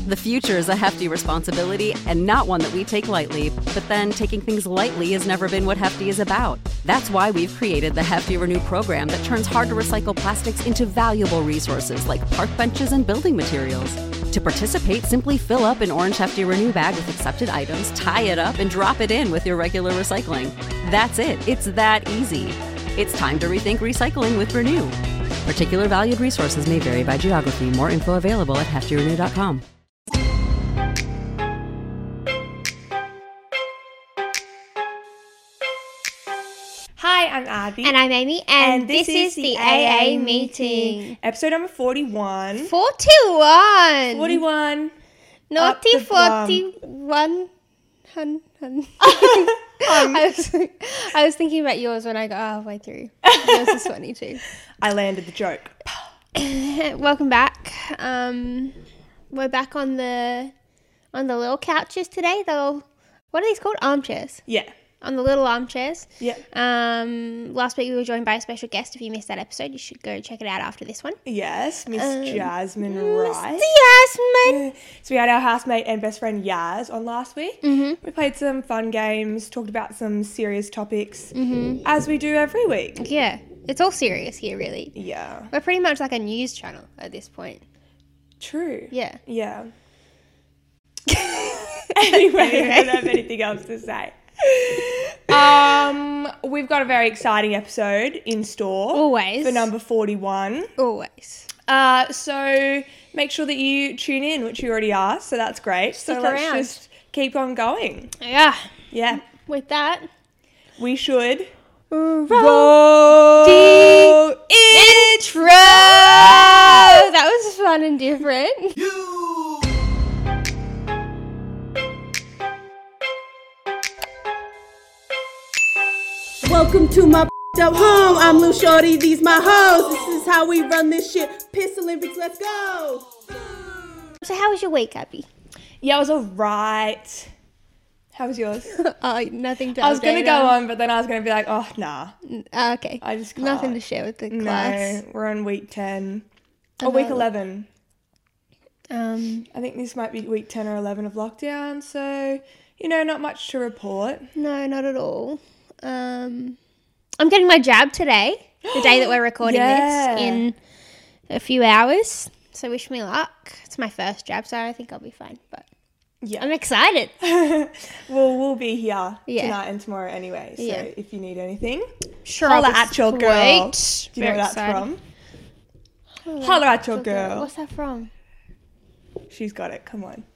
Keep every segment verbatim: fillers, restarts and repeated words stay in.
The future is a hefty responsibility and not one that we take lightly, but then taking things lightly has never been what Hefty is about. That's why we've created the Hefty Renew program that turns hard-to-recycle plastics into valuable resources like park benches and building materials. To participate, simply fill up an orange Hefty Renew bag with accepted items, tie it up, and drop it in with your regular recycling. That's it. It's that easy. It's time to rethink recycling with Renew. Particular valued resources may vary by geography. More info available at hefty renew dot com. Hi, I'm Abby. And I'm Amy, and, and this, this is the A A meeting. meeting. Episode number forty-one. forty-one! forty-one. Naughty forty-one. Hun, hun. um, I, was, I was thinking about yours when I got halfway through. Yours is funny too. I landed the joke. Welcome back. Um, we're back on the on the little couches today. The little, what are these called? Armchairs. Yeah. On the little armchairs. Yeah. Um, last week we were joined by a special guest. If you missed that episode, you should go check it out after this one. Yes, Miss Um, Jasmine Rice. Miss Jasmine. So we had our housemate and best friend Yaz on last week. Mm-hmm. We played some fun games, talked about some serious topics, Mm-hmm. as we do every week. Yeah, it's all serious here, really. Yeah. We're pretty much like a news channel at this point. True. Yeah. Yeah. Anyway, I don't have anything else to say. Um, we've got a very exciting episode in store. Always. For number forty-one. Always. Uh, so make sure that you tune in, which you already are, so that's great. Stick so let's around. just keep on going. Yeah. Yeah. With that, We should roll roll intro. That was fun and different. Welcome to my up home. I'm Lil Shorty, these my hoes. This is how we run this shit. Piss Olympics, let's go. So how was your week, Abby? Yeah, it was alright. How was yours? Oh, nothing to I was going to update go on. on, but then I was going to be like, oh, nah. Uh, okay. I just can't. Nothing to share with the class. No, we're on week ten. Or week Uh-huh. eleven. Um, I think this might be week ten or eleven of lockdown, so, you know, not much to report. no, not at all. Um, I'm getting my jab today, the day that we're recording Yeah. this, in a few hours. So wish me luck. It's my first jab, so I think I'll be fine. But Yeah. I'm excited. Well, we'll be here Yeah. tonight and tomorrow anyway, so Yeah. if you need anything, Sure, holler I'll be at your sweet. girl. Do you know Very where that's excited. from? Holler, Holler at your girl. What's that from? She's got it, come on.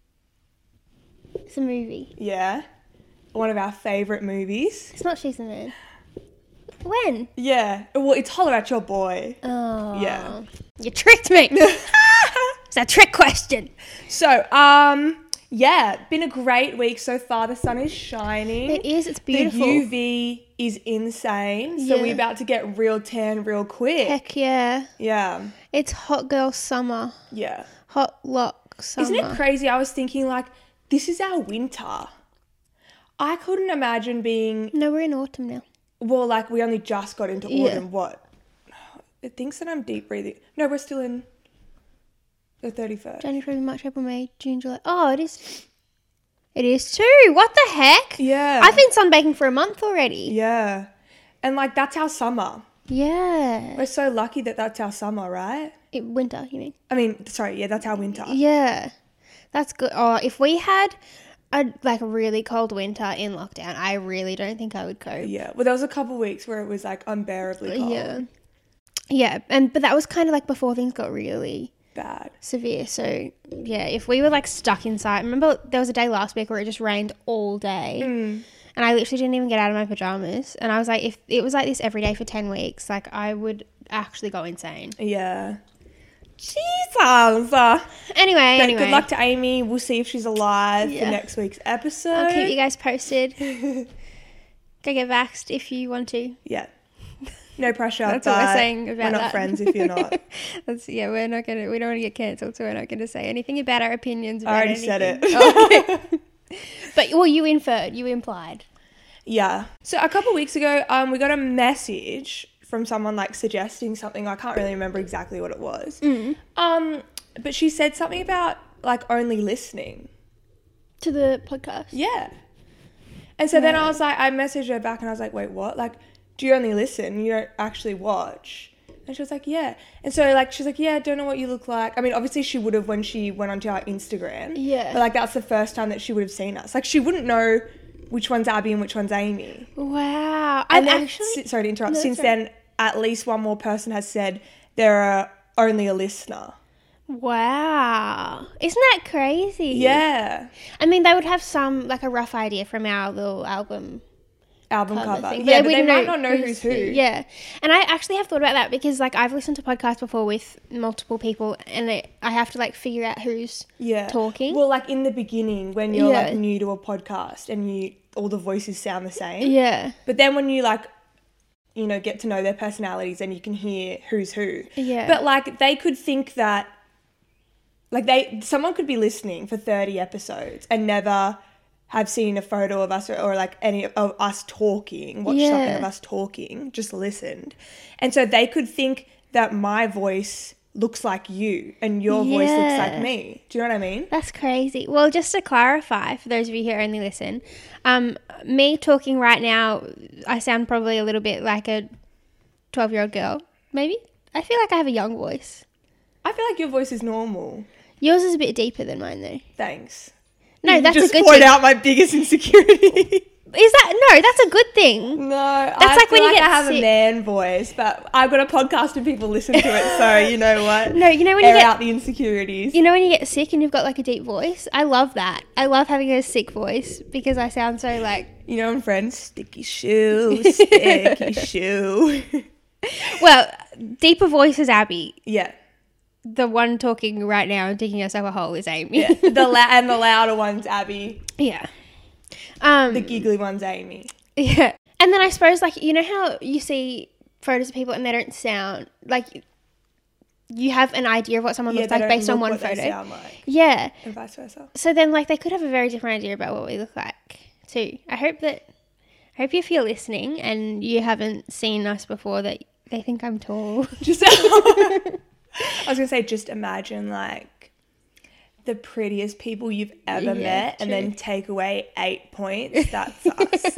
It's a movie. Yeah. One of our favourite movies. It's not She's a Man. When? Yeah. Well, it's Holler at Your Boy. Oh. Yeah. You tricked me. It's a trick question. So, um, yeah, been a great week so far. The sun is shining. It is. It's The beautiful. U V is insane. So Yeah. we're about to get real tan real quick. Heck yeah. Yeah. It's hot girl summer. Yeah. Hot lock summer. Isn't it crazy? I was thinking, like, this is our winter. I couldn't imagine being, No, we're in autumn now. well, like, we only just got into Yeah. autumn. What? It thinks that I'm deep breathing. No, we're still in the thirty-first. January, February, March, April, May, June, July. Oh, it is. It is too. What the heck? Yeah. I've been sunbaking for a month already. Yeah. And, like, that's our summer. Yeah. We're so lucky that that's our summer, right? It, winter, you mean? I mean, sorry, yeah, that's our winter. Yeah. That's good. Oh, if we had a like a really cold winter in lockdown, I really don't think I would cope. Yeah. Well, there was a couple weeks where it was, like, unbearably cold. Yeah. Yeah, and but that was kind of like before things got really Bad. severe. So yeah, if we were like stuck inside, remember there was a day last week where it just rained all day, Mm. and I literally didn't even get out of my pajamas. And I was like, if it was like this every day for ten weeks, like I would actually go insane. Yeah. Jesus. Uh, Anyway, but anyway, good luck to Amy. We'll see if she's alive Yeah. for next week's episode. I'll keep you guys posted. Go get vaxxed if you want to. Yeah. No pressure. That's what we're but saying about We're not that. friends if you're not. That's yeah. We're not gonna. We don't want to get cancelled, so we're not gonna say anything about our opinions. About I already said it. anything. Oh, okay. But well, you inferred. You implied. Yeah. So a couple weeks ago, um, we got a message from someone like suggesting something. I can't really remember exactly what it was. Mm. Um, but she said something about like only listening to the podcast. Yeah. And so then I was like, I messaged her back and I was like, wait, what? Like, do you only listen? You don't actually watch? And she was like, yeah. And so like, she's like, yeah, I don't know what you look like. I mean, obviously she would have when she went onto our Instagram. Yeah. But like, that's the first time that she would have seen us. Like, she wouldn't know which one's Abby and which one's Amy. Wow. And I then, actually, si- sorry to interrupt. No, Since sorry. then, at least one more person has said they're only a listener. wow. Isn't that crazy? Yeah. I mean, they would have some, like a rough idea from our little album Album cover cover. thing, Yeah, but they wouldn't might not know who's who. Yeah. And I actually have thought about that because, like, I've listened to podcasts before with multiple people and it, I have to, like, figure out who's Yeah. talking. Well, like in the beginning when you're Yeah. like new to a podcast and you all the voices sound the same. Yeah. But then when you like, you know, get to know their personalities and you can hear who's who. Yeah. But like they could think that, like they, someone could be listening for thirty episodes and never have seen a photo of us or, or like any of us talking, watched Yeah. something of us talking, just listened. And so they could think that my voice looks like you and your voice looks Yeah. like me. Do you know what I mean? That's crazy. Well, just to clarify, for those of you who only listen, um, me talking right now, I sound probably a little bit like a twelve-year-old girl, maybe. I feel like I have a young voice. I feel like your voice is normal. Yours is a bit deeper than mine, though. Thanks. No, You that's just a good point thing. out my biggest insecurity. Is that no? That's a good thing. No, that's That's I like feel when you like get I have sick. a man voice, but I've got a podcast and people listen to it, so you know what? No, you know when Air you get out the insecurities. you know when you get sick and you've got like a deep voice. I love that. I love having a sick voice because I sound so like. You know, in Friends, sticky shoe, sticky shoe. Well, deeper voice is Abby. Yeah, The one talking right now and digging herself a hole is Amy. yeah. The la- and the louder one's Abby. Yeah. Um, The giggly one's Amy. yeah. And then I suppose, like, you know how you see photos of people and they don't sound like you have an idea of what someone Yeah, looks they like don't based on look one what they photo. sound like, Yeah. and vice versa. So then, like, they could have a very different idea about what we look like too. I hope that, I hope if you're listening and you haven't seen us before, that they think I'm tall. Just, I was gonna say, just imagine like the prettiest people you've ever Yeah, met, and true. then take away eight points. That's us.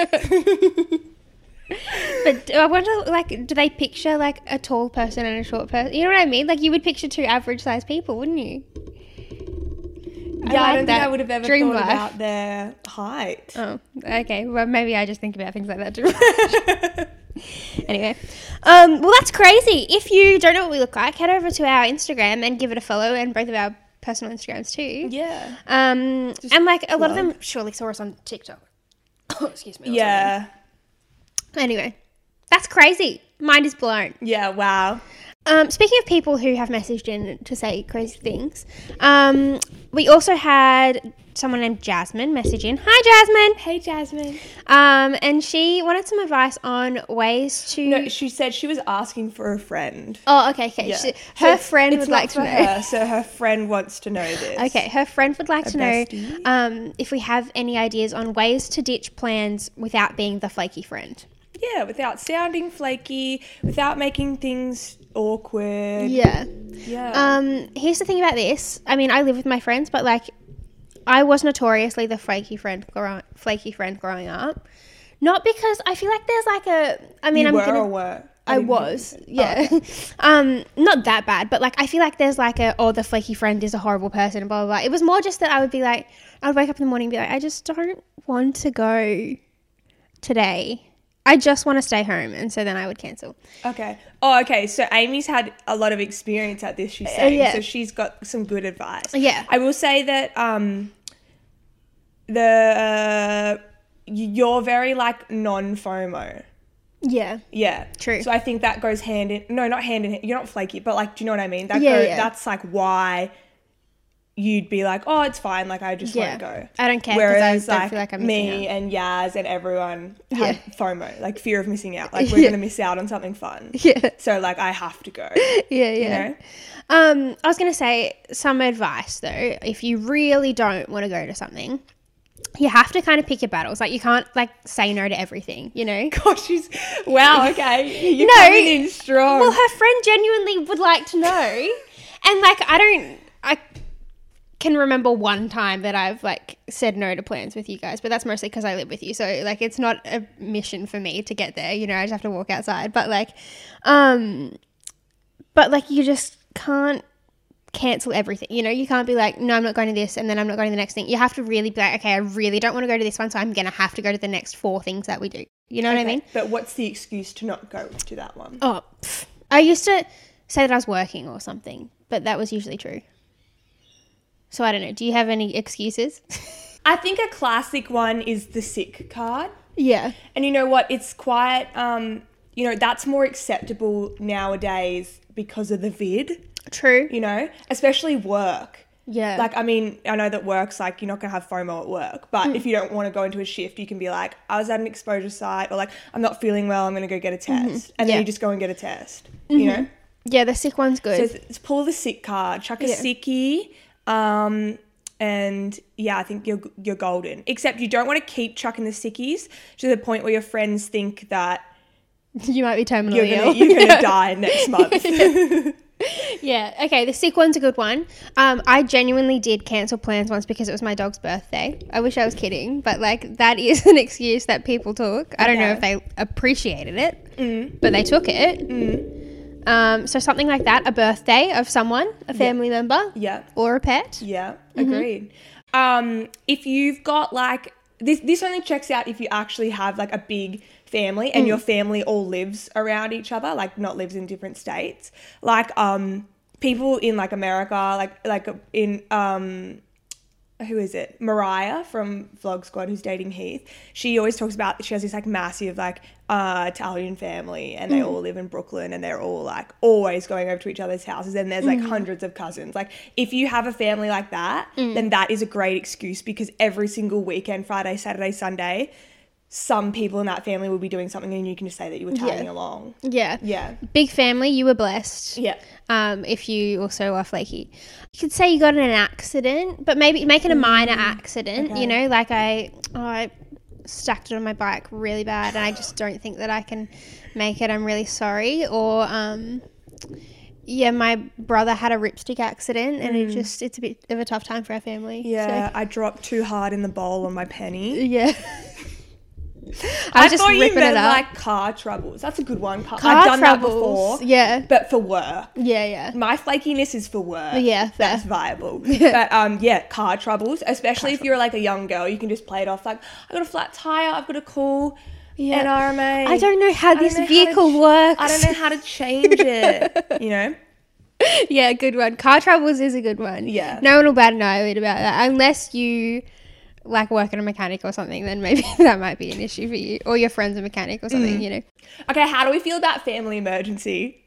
But I wonder, like, do they picture like a tall person and a short person? You know what I mean? Like, you would picture two average sized people, wouldn't you? Yeah, I, like don't think that I would have ever dream thought life. about their height. Oh, okay. Well, maybe I just think about things like that too. Anyway, um, well, that's crazy. If you don't know what we look like, head over to our Instagram and give it a follow, and both of our personal Instagrams too. Yeah. Um, Just and like a lot of plug. them surely saw us on TikTok. Oh, excuse me. or Yeah. something. Anyway, that's crazy. Mind is blown. Yeah. Wow. Um, speaking of people who have messaged in to say crazy things, um, we also had someone named Jasmine message in. Hi, Jasmine. Hey, Jasmine. Um, and she wanted some advice on ways to. No, she said she was asking for a friend. Oh, okay, okay. Yeah. She, So her it's- friend it's would not like to for know. her, so her friend wants to know this. Okay, her friend would like Her to know bestie. um, if we have any ideas on ways to ditch plans without being the flaky friend. Yeah, without sounding flaky, without making things awkward. Yeah. Yeah. Um, here's the thing about this. I mean, I live with my friends, but like, I was notoriously the flaky friend, grow- flaky friend growing up. Not because I feel like there's like a. I mean, you I'm were gonna. or were? I didn't hear was, you. yeah. Oh, okay. um, not that bad, but like I feel like there's like a oh the flaky friend is a horrible person and blah blah blah. It was more just that I would be like I would wake up in the morning and be like I just don't want to go today. I just want to stay home, and so then I would cancel. Okay. Oh, okay. So Amy's had a lot of experience at this, she's saying. yeah. So she's got some good advice. Yeah. I will say that um, the uh, you're very like non-FOMO. Yeah, Yeah. True. So I think that goes hand in, no, not hand in hand. You're not flaky, but like, do you know what I mean? That Yeah, go, yeah. That's like why you'd be like, oh, it's fine. Like, I just yeah. won't go. I don't care because Whereas I don't like, feel like I'm missing me out. and Yaz and everyone have Yeah. FOMO, like fear of missing out. Like we're Yeah. going to miss out on something fun. Yeah, So like I have to go, yeah, you yeah. know? Um, I was gonna say some advice though. If you really don't want to go to something, you have to kind of pick your battles. Like you can't like say no to everything. You know. Gosh, she's, wow, okay. You're No. coming in strong. Well, her friend genuinely would like to know, and like I don't, I can remember one time that I've like said no to plans with you guys, but that's mostly because I live with you. So like, it's not a mission for me to get there. You know, I just have to walk outside. But like, um, but like you just can't cancel everything. You know, you can't be like, no, I'm not going to this, and then I'm not going to the next thing. You have to really be like, okay, I really don't want to go to this one, so I'm gonna have to go to the next four things that we do. You know Okay, what I mean? But what's the excuse to not go to that one? Oh, pff. I used to say that I was working or something, but that was usually true. So I don't know. Do you have any excuses? I think a classic one is the sick card. Yeah. And you know what? It's quite, um, you know, that's more acceptable nowadays because of the vid, True. you know, especially work. Yeah. Like, I mean, I know that work's like, you're not going to have FOMO at work, but Mm. if you don't want to go into a shift, you can be like, I was at an exposure site, or like, I'm not feeling well, I'm going to go get a test. Mm-hmm. And then Yeah. you just go and get a test, you know? yeah, the sick one's good. So it's, it's pull the sick card, chuck a Yeah. sickie, um, and yeah, I think you're you're golden. Except you don't want to keep chucking the sickies to the point where your friends think that You might be terminally you're gonna ill. you're gonna die next month. Yeah. Okay. The sick one's a good one. Um, I genuinely did cancel plans once because it was my dog's birthday. I wish I was kidding, but like that is an excuse that people took. I don't know if they appreciated it, mm. but they took it. Mm. Um, so something like that, a birthday of someone, a family member, Yeah. or a pet. Yeah, agreed. Um, if you've got like this, this only checks out if you actually have like a big family and your family all lives around each other, like not lives in different states. Like um, people in like America, like like in um, who is it? Mariah from Vlog Squad, who's dating Heath. She always talks about, she has this like massive like uh, Italian family, and they all live in Brooklyn, and they're all like always going over to each other's houses, and there's like hundreds of cousins. Like if you have a family like that, then that is a great excuse, because every single weekend, Friday, Saturday, Sunday, some people in that family will be doing something, and you can just say that you were tagging along. Yeah. Yeah. Big family, you were blessed. Yeah. Um, if you also are flaky. You could say you got in an accident, but maybe make it a minor accident, okay. you know, like I, oh, I stacked it on my bike really bad and I just don't think that I can make it. I'm really sorry. Or, um, yeah, my brother had a ripstick accident and it just, it's a bit of a tough time for our family. Yeah. So, I dropped too hard in the bowl on my penny. yeah. I was just thought you ripping meant it up. like car troubles. That's a good one. Car, Car I've done troubles. that before. Yeah. But for work. Yeah, yeah. My flakiness is for work. Yeah, fair. That's viable. But um, yeah, car troubles, especially if you're like a young girl, you can just play it off like, I got a flat tire, I've got a cool Yeah. N R M A. I don't know how I don't this know how to vehicle ch- works. I don't know how to change it. You know? Yeah, good one. Car troubles is a good one. Yeah. No one will bat an eyelid about that unless you like work at a mechanic or something. Then maybe that might be an issue for you, or your friend's a mechanic or something. You know. Okay, how do we feel about family emergency?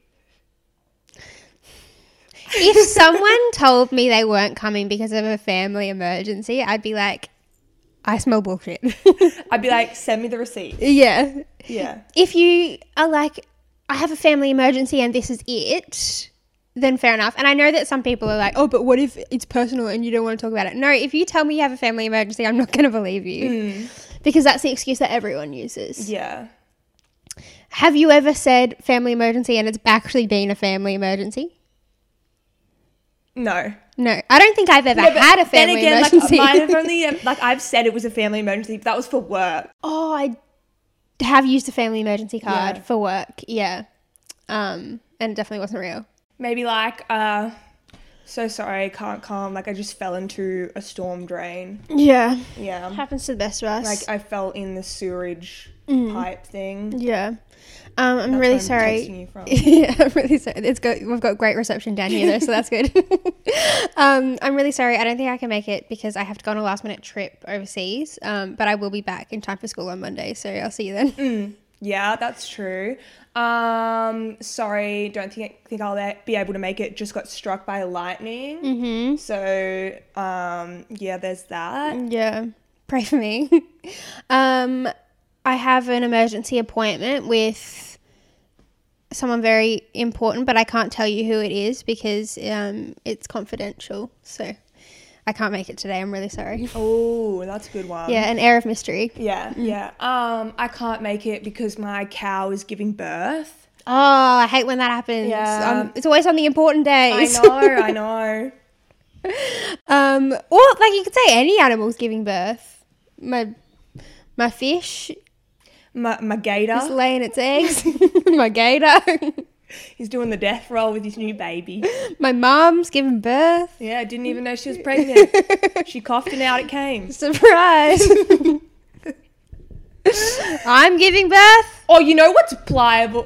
If someone told me they weren't coming because of a family emergency, I'd be like, I smell bullshit. I'd be like, send me the receipt. Yeah. Yeah. If you are like, I have a family emergency and this is it, then fair enough. And I know that some people are like, oh, but what if it's personal and you don't want to talk about it? No, if you tell me you have a family emergency, I'm not going to believe you because that's the excuse that everyone uses. Yeah. Have you ever said family emergency and it's actually been a family emergency? No. No, I don't think I've ever No, but had a family then again, emergency. like, mine have only, um, like I've said it was a family emergency, but that was for work. Oh, I have used a family emergency card Yeah. for work. Yeah. Um, and it definitely wasn't real. Maybe like, uh, so sorry, can't come. Like I just fell into a storm drain. Yeah. Yeah. Happens to the best of us. Like I fell in the sewerage pipe thing. yeah. Um, I'm That's really where I'm sorry. texting you from. Yeah, I'm really sorry. It's got, we've got great reception down here though, so that's good. um, I'm really sorry. I don't think I can make it because I have to go on a last minute trip overseas. Um, but I will be back in time for school on Monday, so I'll see you then. Mm, yeah, that's true. Um, sorry, don't think think I'll be able to make it. Just got struck by lightning. Mm-hmm. So, um, yeah, there's that. Yeah, pray for me. um, I have an emergency appointment with someone very important, but I can't tell you who it is because um, it's confidential. So I can't make it today. I'm really sorry. Oh, that's a good one. Yeah, an air of mystery. Yeah, yeah. Um, I can't make it because my cow is giving birth. Oh, I hate when that happens. Yeah. Um, it's always on the important I days. know, I know. Um, or like you could say any animal's giving birth. My my fish My, my is gator, laying its eggs. My gator. he's doing the death roll with his new baby. My mum's giving birth. Yeah, I didn't even know she was pregnant. She coughed and out it came. Surprise. I'm giving birth. Oh, you know what's pliable?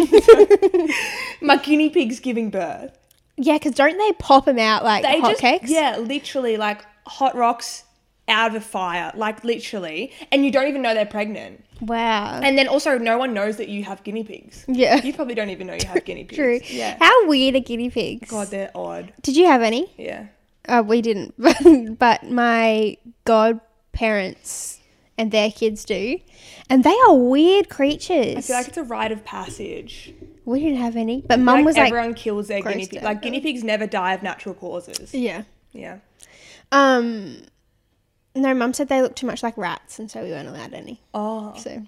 My guinea pig's giving birth. Yeah, because don't they pop them out like They just, hotcakes? yeah, literally like hot rocks out of a fire, like literally, and you don't even know they're pregnant. Wow. And then also, no one knows that you have guinea pigs. Yeah. You probably don't even know you have guinea pigs. True. Yeah. How weird are guinea pigs? God, they're odd. Did you have any? Yeah. Uh, we didn't, but my godparents and their kids do, and they are weird creatures. I feel like it's a rite of passage. We didn't have any, but mum Like was like, everyone kills their grossed guinea pig. out. Like guinea pigs never die of natural causes. yeah. Yeah. Um, no, mum said they look too much like rats, and so we weren't allowed any. Oh. So,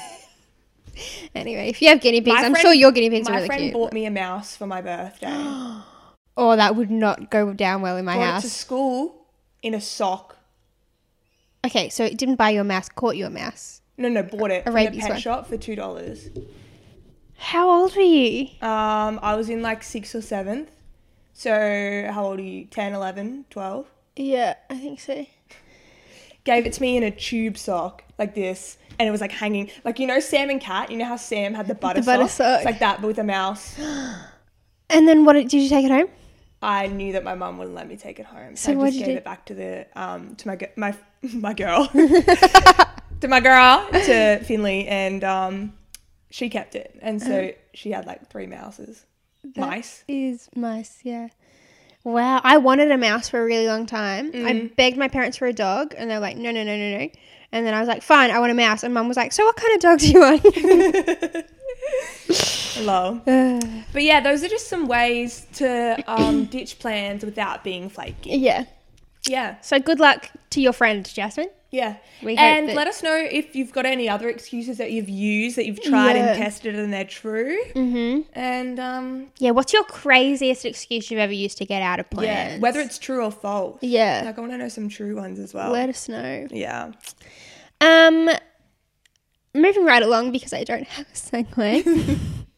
anyway, if you have guinea pigs, My I'm friend- sure your guinea pigs are My really friend cute. bought me a mouse for my birthday. Oh, that would not go down well in my Brought it house. to school in a sock. Okay, so it didn't buy you a mouse, caught you a mouse. No, no, bought it A from the rabies pet one. shop for two dollars. How old were you? Um, I was in like sixth or seventh. So how old are you? ten, eleven, twelve? Yeah, I think so. Gave it to me in a tube sock like this, and it was like hanging, like, you know Sam and Cat. You know how Sam had the butter, The butter sock? sock. It's like that, but with a mouse. And then what? Did you take it home? I knew that my mum wouldn't let me take it home, so, So I what'd just you gave do? it back to the um to my gi- my my girl to my girl to Finley, and um she kept it, and so Uh-huh. she had like three mouses, mice. Is mice, yeah. Wow, I wanted a mouse for a really long time. Mm. I begged my parents for a dog, and they're like, no, no, no, no, no. And then I was like, fine, I want a mouse. And mum was like, so what kind of dog do you want? Hello. But yeah, those are just some ways to um, ditch plans without being flaky. Yeah. Yeah, So good luck to your friend, Jasmine. yeah. We hope and that- let us know if you've got any other excuses that you've used, that you've tried Yeah. and tested and they're true. Mm-hmm. And um, Yeah, what's your craziest excuse you've ever used to get out of plans? yeah, whether it's true or false. Yeah. Like, I want to know some true ones as well. Let us know. Yeah. Um, moving right along because I don't have a segue.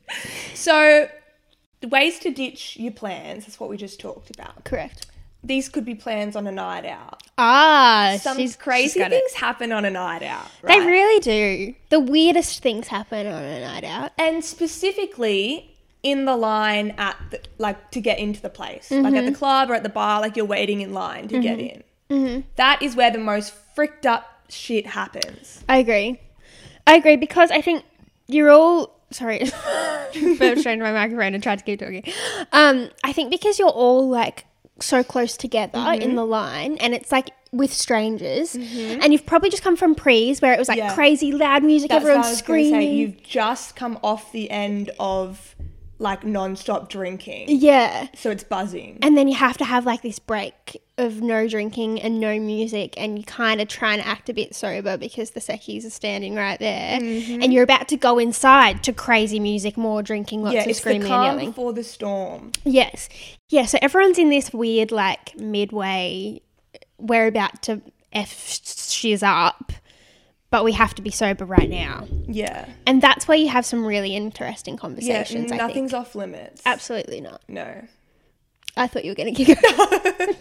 So, the ways to ditch your plans, that's what we just talked about. Correct. These could be plans on a night out. Ah, Some she's crazy she's got it. things happen on a night out. They Right? really do. The weirdest things happen on a night out. And specifically in the line at the, like to get into the place, like at the club or at the bar, like you're waiting in line to get in. Mm-hmm. That is where the most fricked up shit happens. I agree. I agree because I think you're all sorry. Burped straight into my microphone and tried to keep talking. Um, I think because you're all like so close together Mm-hmm. in the line, and it's like with strangers, and you've probably just come from prees where it was like Yeah. crazy loud music, That's what I everyone's was gonna screaming. say. You've just come off the end of like non-stop drinking, yeah. so it's buzzing. And then you have to have like this break of no drinking and no music, and you kind of trying to act a bit sober because the secchies are standing right there, Mm-hmm. and you're about to go inside to crazy music, more drinking, lots Yeah, of it's the screaming and calm yelling. before the storm. Yes, yeah. So everyone's in this weird like midway. We're about to f shiz up, but we have to be sober right now, Yeah, and that's where you have some really interesting yeah. conversations. I Nothing's think. off limits. Absolutely not. No. I thought you were going to keep going.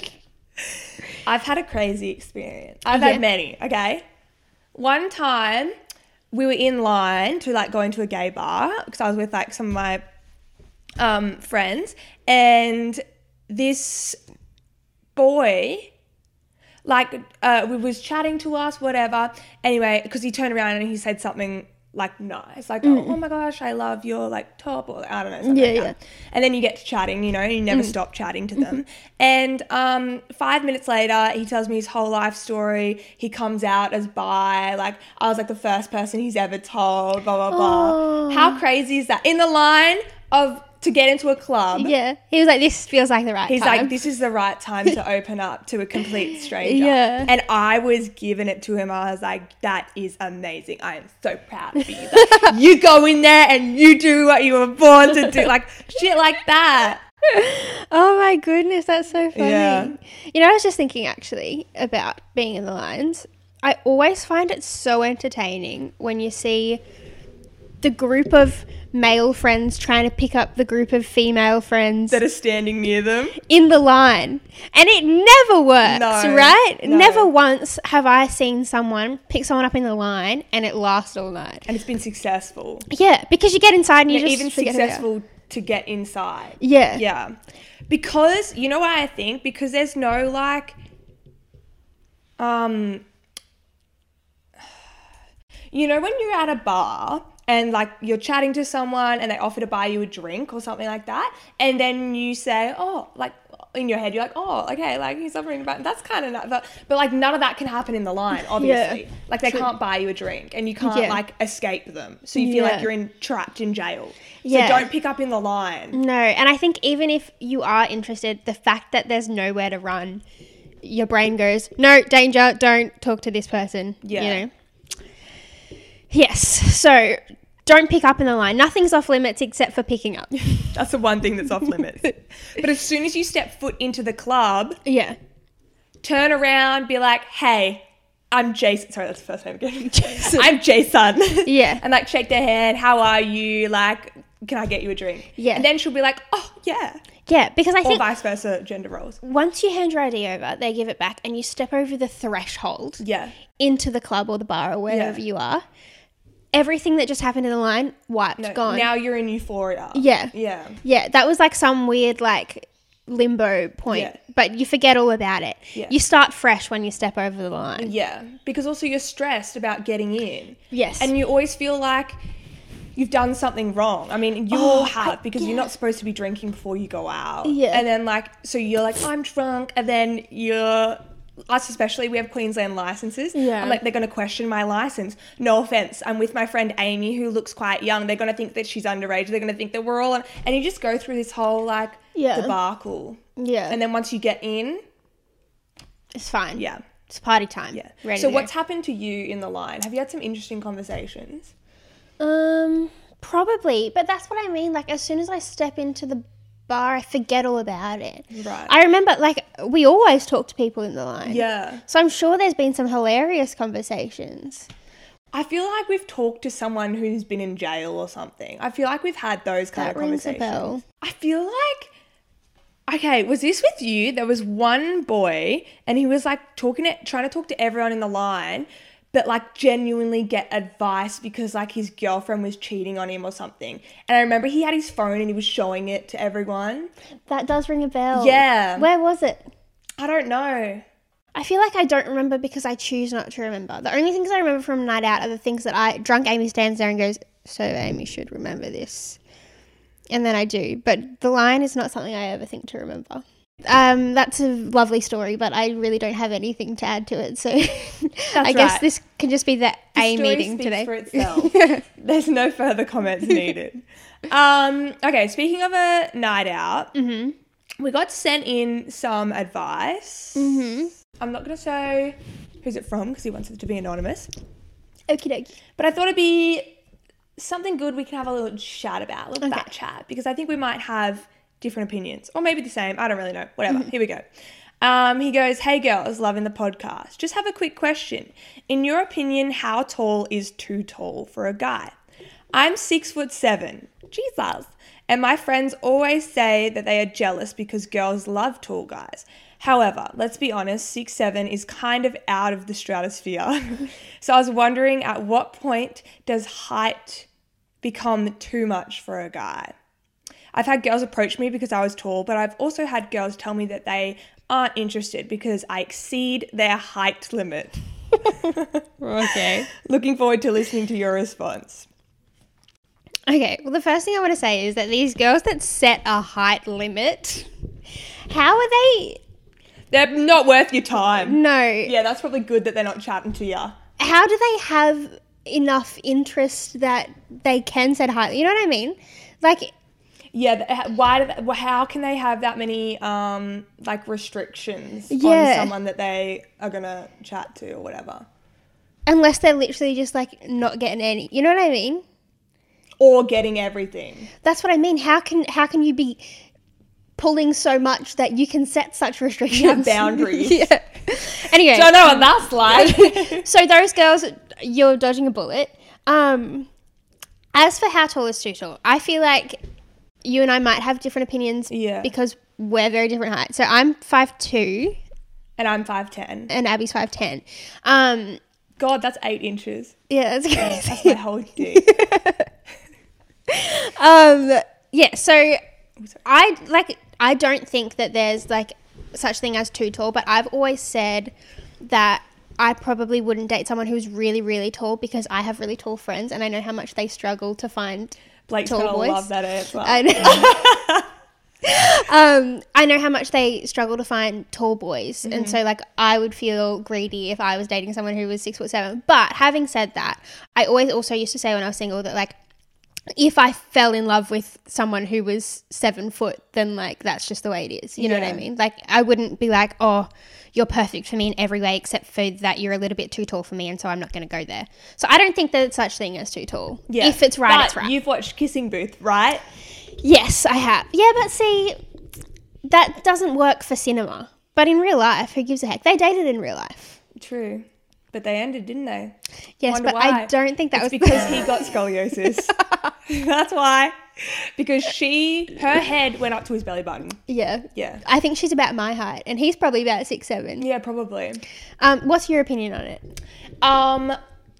I've had a crazy experience. I've Yeah. had many, okay? One time we were in line to like go into a gay bar because I was with like some of my um, friends, and this boy like uh, was chatting to us, whatever. Anyway, because he turned around and he said something like nice, like, oh, oh my gosh, I love your like top, or I don't know, something Yeah, like yeah. that. And then you get to chatting, you know, and you never stop chatting to them. And um, five minutes later, he tells me his whole life story. He comes out as bi. Like, I was like the first person he's ever told, blah, blah, blah. Oh. How crazy is that? In the line of to get into a club, Yeah, he was like, "This feels like the right he's time." like, this is the right time to open up to a complete stranger. Yeah. And I was giving it to him. I was like, that is amazing. I am so proud of you. Like, you go in there and you do what you were born to do. Like, shit like that. Oh my goodness, that's so funny. Yeah. You know, I was just thinking actually about being in the lines. I always find it so entertaining when you see the group of male friends trying to pick up the group of female friends That are standing near them. in the line. And it never works, No, right? no. Never once have I seen someone pick someone up in the line and it lasts all night. And it's been successful. Yeah, because you get inside and you Yeah, just even forget about it. successful to get inside. Yeah. Yeah. Because, you know what I think? Because there's no, like, um, you know when you're at a bar and, like, you're chatting to someone and they offer to buy you a drink or something like that, and then you say, oh, like, in your head, you're like, oh, okay, like, he's offering about, that's kind of, but, but, like, none of that can happen in the line, obviously. Yeah. Like, they True. can't buy you a drink and you can't, Yeah. like, escape them. So you feel Yeah. like you're in trapped in jail. So Yeah. don't pick up in the line. No, and I think even if you are interested, the fact that there's nowhere to run, your brain goes, no, danger, don't talk to this person. Yeah. You know? Yes, so don't pick up in the line. Nothing's off limits except for picking up. That's the one thing that's off limits. But as soon as you step foot into the club, Yeah. turn around, be like, hey, I'm Jason. Sorry, that's the first name again. I'm Jason. Yeah. And like shake their hand. How are you? Like, can I get you a drink? Yeah. And then she'll be like, oh, yeah. Yeah, because I Or think vice versa, gender roles. once you hand your I D over, they give it back and you step over the threshold Yeah. into the club or the bar or wherever Yeah. you are, everything that just happened in the line, wiped, No, gone. now you're in euphoria. Yeah. Yeah. Yeah, that was like some weird like limbo point, Yeah. but you forget all about it. Yeah. You start fresh when you step over the line. Yeah. Because also you're stressed about getting in. Yes. And you always feel like you've done something wrong. I mean, you all have because you're not supposed to be drinking before you go out. Yeah. And then like, so you're like, I'm drunk. And then you're, us especially, we have Queensland licenses. Yeah. I'm like, they're going to question my license. No offense. I'm with my friend Amy who looks quite young. They're going to think that she's underage. They're going to think that we're all, on, and you just go through this whole like Yeah. debacle. Yeah. And then once you get in, It's fine. yeah. It's party time. Yeah. Ready so to what's go. happened to you in the line? Have you had some interesting conversations? Um, probably. But that's what I mean. Like, as soon as I step into the bar, I forget all about it. Right. I remember, like, we always talk to people in the line. Yeah. So I'm sure there's been some hilarious conversations. I feel like we've talked to someone who's been in jail or something. I feel like we've had those kind That of rings a conversations. bell. I feel like, okay, was this with you? There was one boy and he was like talking to, trying to talk to everyone in the line, but like genuinely get advice because like his girlfriend was cheating on him or something. And I remember he had his phone and he was showing it to everyone. That does ring a bell. Yeah. Where was it? I don't know. I feel like I don't remember because I choose not to remember. The only things I remember from night out are the things that I... Drunk Amy stands there and goes, so Amy should remember this. And then I do. But the line is not something I ever think to remember. Um, that's a lovely story, but I really don't have anything to add to it. So I guess right. this can just be the The A story meeting speaks today. for itself. There's no further comments needed. Um, okay, speaking of a night out, we got sent in some advice. Mm-hmm. I'm not going to say who's it from because he wants it to be anonymous. Okie dokie. But I thought it'd be something good we can have a little chat about, a little Okay. bat chat, because I think we might have different opinions or maybe the same. I don't really know. Whatever. Mm-hmm. Here we go. Um, he goes, hey girls, loving the podcast. Just have a quick question. In your opinion, how tall is too tall for a guy? I'm six foot seven. Jesus. And my friends always say that they are jealous because girls love tall guys. However, let's be honest, six seven is kind of out of the stratosphere. So I was wondering, at what point does height become too much for a guy? I've had girls approach me because I was tall, but I've also had girls tell me that they aren't interested because I exceed their height limit. Okay. Looking forward to listening to your response. Okay, well, the first thing I want to say is that these girls that set a height limit, how are they... They're not worth your time. No. Yeah, that's probably good that they're not chatting to you. How do they have enough interest that they can set height? You know what I mean? Like, Yeah, th- why? Do they, how can they have that many um like restrictions Yeah. on someone that they are gonna chat to or whatever, unless they're literally just, like, not getting any... You know what I mean? or getting everything? That's what I mean. How can how can you be pulling so much that you can set such restrictions. You have boundaries. Yeah. Anyway. Don't know what that's like. So those girls, you're dodging a bullet. Um, as for how tall is too tall, I feel like you and I might have different opinions Yeah. because we're very different heights. So I'm five two And I'm five ten. and Abby's five ten. Um, God, that's eight inches. yeah, that's That's crazy. my whole dick. um, yeah, so I like I don't think that there's like such thing as too tall, but I've always said that I probably wouldn't date someone who's really, really tall because I have really tall friends and I know how much they struggle to find Blake's tall gonna boys. love that answer. I know. um, I know how much they struggle to find tall boys, Mm-hmm. and so like I would feel greedy if I was dating someone who was six foot seven. But having said that, I always also used to say when I was single that like if I fell in love with someone who was seven foot, then like that's just the way it is. You know what I Yeah. mean? Like I wouldn't be like, oh, you're perfect for me in every way except for that you're a little bit too tall for me, and so I'm not going to go there. So I don't think that it's such thing as too tall. Yeah. If it's right, But it's right. You've watched Kissing Booth, right? Yes, I have. Yeah, but see, that doesn't work for cinema. But in real life, who gives a heck? They dated in real life. True. But they ended, didn't they? Yes, Wonder but I why. don't think that It's was because he got scoliosis. That's why. Because she, her head went up to his belly button. Yeah. Yeah. I think she's about my height, and he's probably about six seven. Yeah, probably. Um, what's your opinion on it? Um.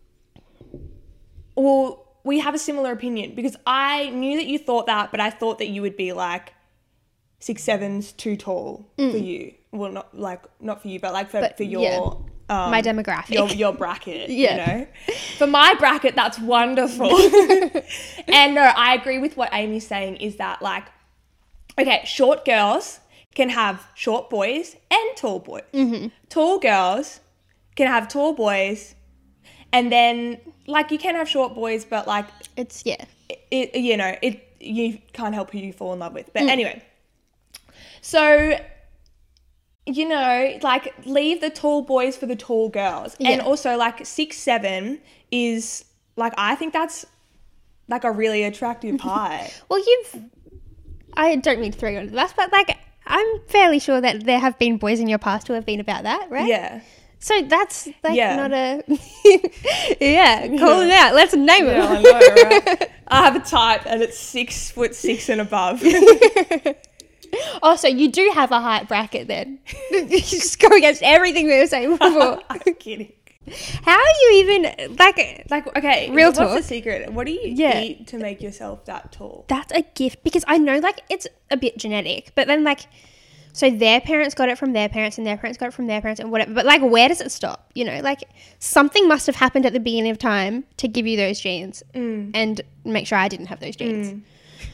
Well, we have a similar opinion because I knew that you thought that, but I thought that you would be like six seven's too tall for you. Well, not like not for you, but like for, But, for your yeah. um, My demographic. your your bracket. Yeah. You know, for my bracket, that's wonderful. And no, I agree with what Amy's saying. Is that like, okay, short girls can have short boys and tall boys. Mm-hmm. Tall girls can have tall boys. And then, like, you can have short boys, but, like, It's, yeah. it, you know, it you can't help who you fall in love with. Mm. But anyway, so, you know, like, leave the tall boys for the tall girls. And Yeah. also, like, six seven is, like, I think that's, like, a really attractive height. Well, you've... I don't mean to throw you under the bus, but, like, I'm fairly sure that there have been boys in your past who have been about that, right? Yeah. So that's, like, Yeah. not a... yeah, call him out. Let's name Yeah, I him. know, right? I have a type and it's six foot six and above. Oh, so you do have a height bracket then. You just go against everything we were saying before. I'm kidding. How are you even, like, Like, okay, Real what's the talk. secret? What do you Yeah. eat to make yourself that tall? that's a gift? Because I know, like, it's a bit genetic, but then, like, so their parents got it from their parents and their parents got it from their parents and whatever. But, like, where does it stop? You know, like, something must have happened at the beginning of time to give you those genes and make sure I didn't have those genes.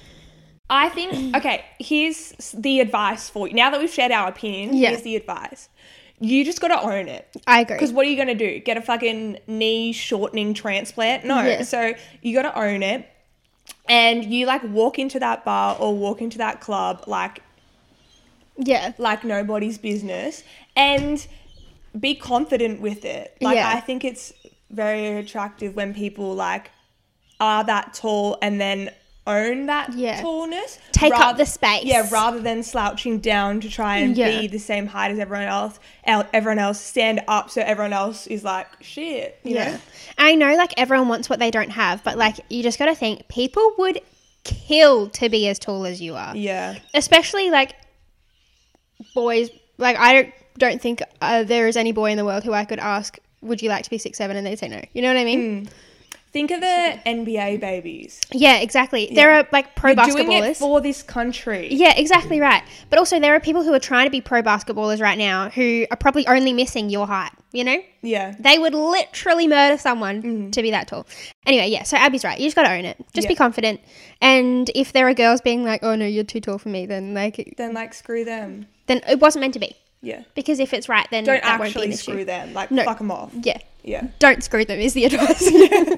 I think, okay, here's the advice for you. Now that we've shared our opinion, Yeah. here's the advice. You just got to own it. I agree. Because what are you going to do? Get a fucking knee shortening transplant? No. Yeah. So you got to own it. And you, like, walk into that bar or walk into that club, like, Yeah. like nobody's business, and be confident with it. Like, Yeah. I think it's very attractive when people, like, are that tall and then own that Yeah. tallness. Take up Rath- the space. Yeah, rather than slouching down to try and Yeah. be the same height as everyone else. el- Everyone else stand up so everyone else is like, shit, you Yeah. know? I know, like, everyone wants what they don't have, but, like, you just got to think people would kill to be as tall as you are. Yeah. Especially, like, boys. Like, I don't, don't think uh, there is any boy in the world who I could ask, would you like to be six seven, and they'd say no. You know what I mean? Think of the N B A babies. Yeah, exactly. There are, like, pro You're doing it basketballers. for this country. Yeah, exactly right. But also there are people who are trying to be pro basketballers right now who are probably only missing your height, you know? Yeah. They would literally murder someone to be that tall. Anyway, yeah, so Abby's right. You just got to own it. Just be Yeah. confident. And if there are girls being like, oh, no, you're too tall for me, then, like, Then, like, screw them. then it wasn't meant to be. Yeah. Because if it's right, then Don't that won't be an actually issue. screw them. Like, No. fuck them off. Yeah. Yeah. Don't screw them is the advice.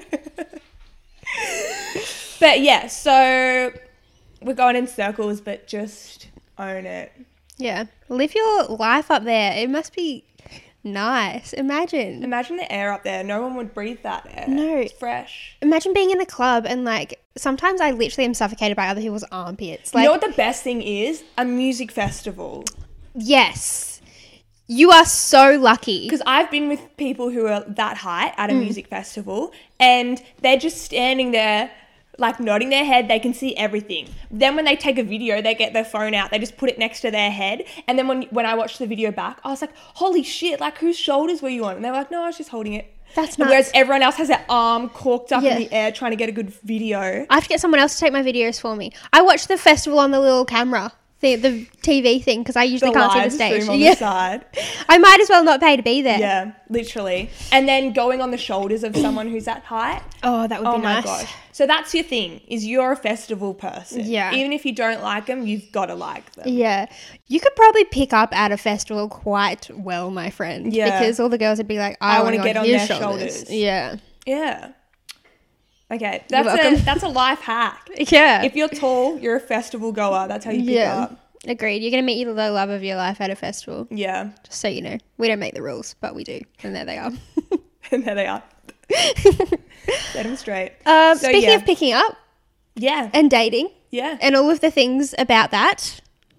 But yeah, so we're going in circles, but just own it. Yeah. Live your life up there. It must be nice. Imagine. Imagine the air up there. No one would breathe that air. No. It's fresh. Imagine being in a club and, like, Sometimes I literally am suffocated by other people's armpits. Like, you know what the best thing is? A music festival. yes. You are so lucky. Because I've been with people who are that height at a Mm. music festival and they're just standing there like nodding their head. They can see everything. Then when they take a video, they get their phone out. They just put it next to their head. And then when when I watched the video back, I was like, holy shit, like whose shoulders were you on? And they were like, no, I was just holding it. That's And nuts. Whereas everyone else has their arm corked up Yeah. in the air trying to get a good video. I have to get someone else to take my videos for me. I watched the festival on the little camera, the, the T V thing, because I usually The can't see the live stage. stream on Yeah. the side. I might as well not pay to be there. Yeah, literally. And then going on the shoulders of someone who's that height. Oh, that would Oh be my nice. gosh. So that's your thing, is you're a festival person. Yeah. Even if you don't like them, you've got to like them. Yeah. You could probably pick up at a festival quite well, my friend. Yeah. Because all the girls would be like, I, I want to wanna get on his their shoulders. shoulders. Yeah. Yeah. Okay, that's a welcome. that's a life hack. Yeah. If you're tall, you're a festival goer. That's how you pick yeah. up. Agreed. You're going to meet the love of your life at a festival. Yeah. Just so you know. We don't make the rules, but we do. And there they are. And there they are. Set them straight. Um, So, speaking yeah. of picking up Yeah. and dating Yeah. and all of the things about that,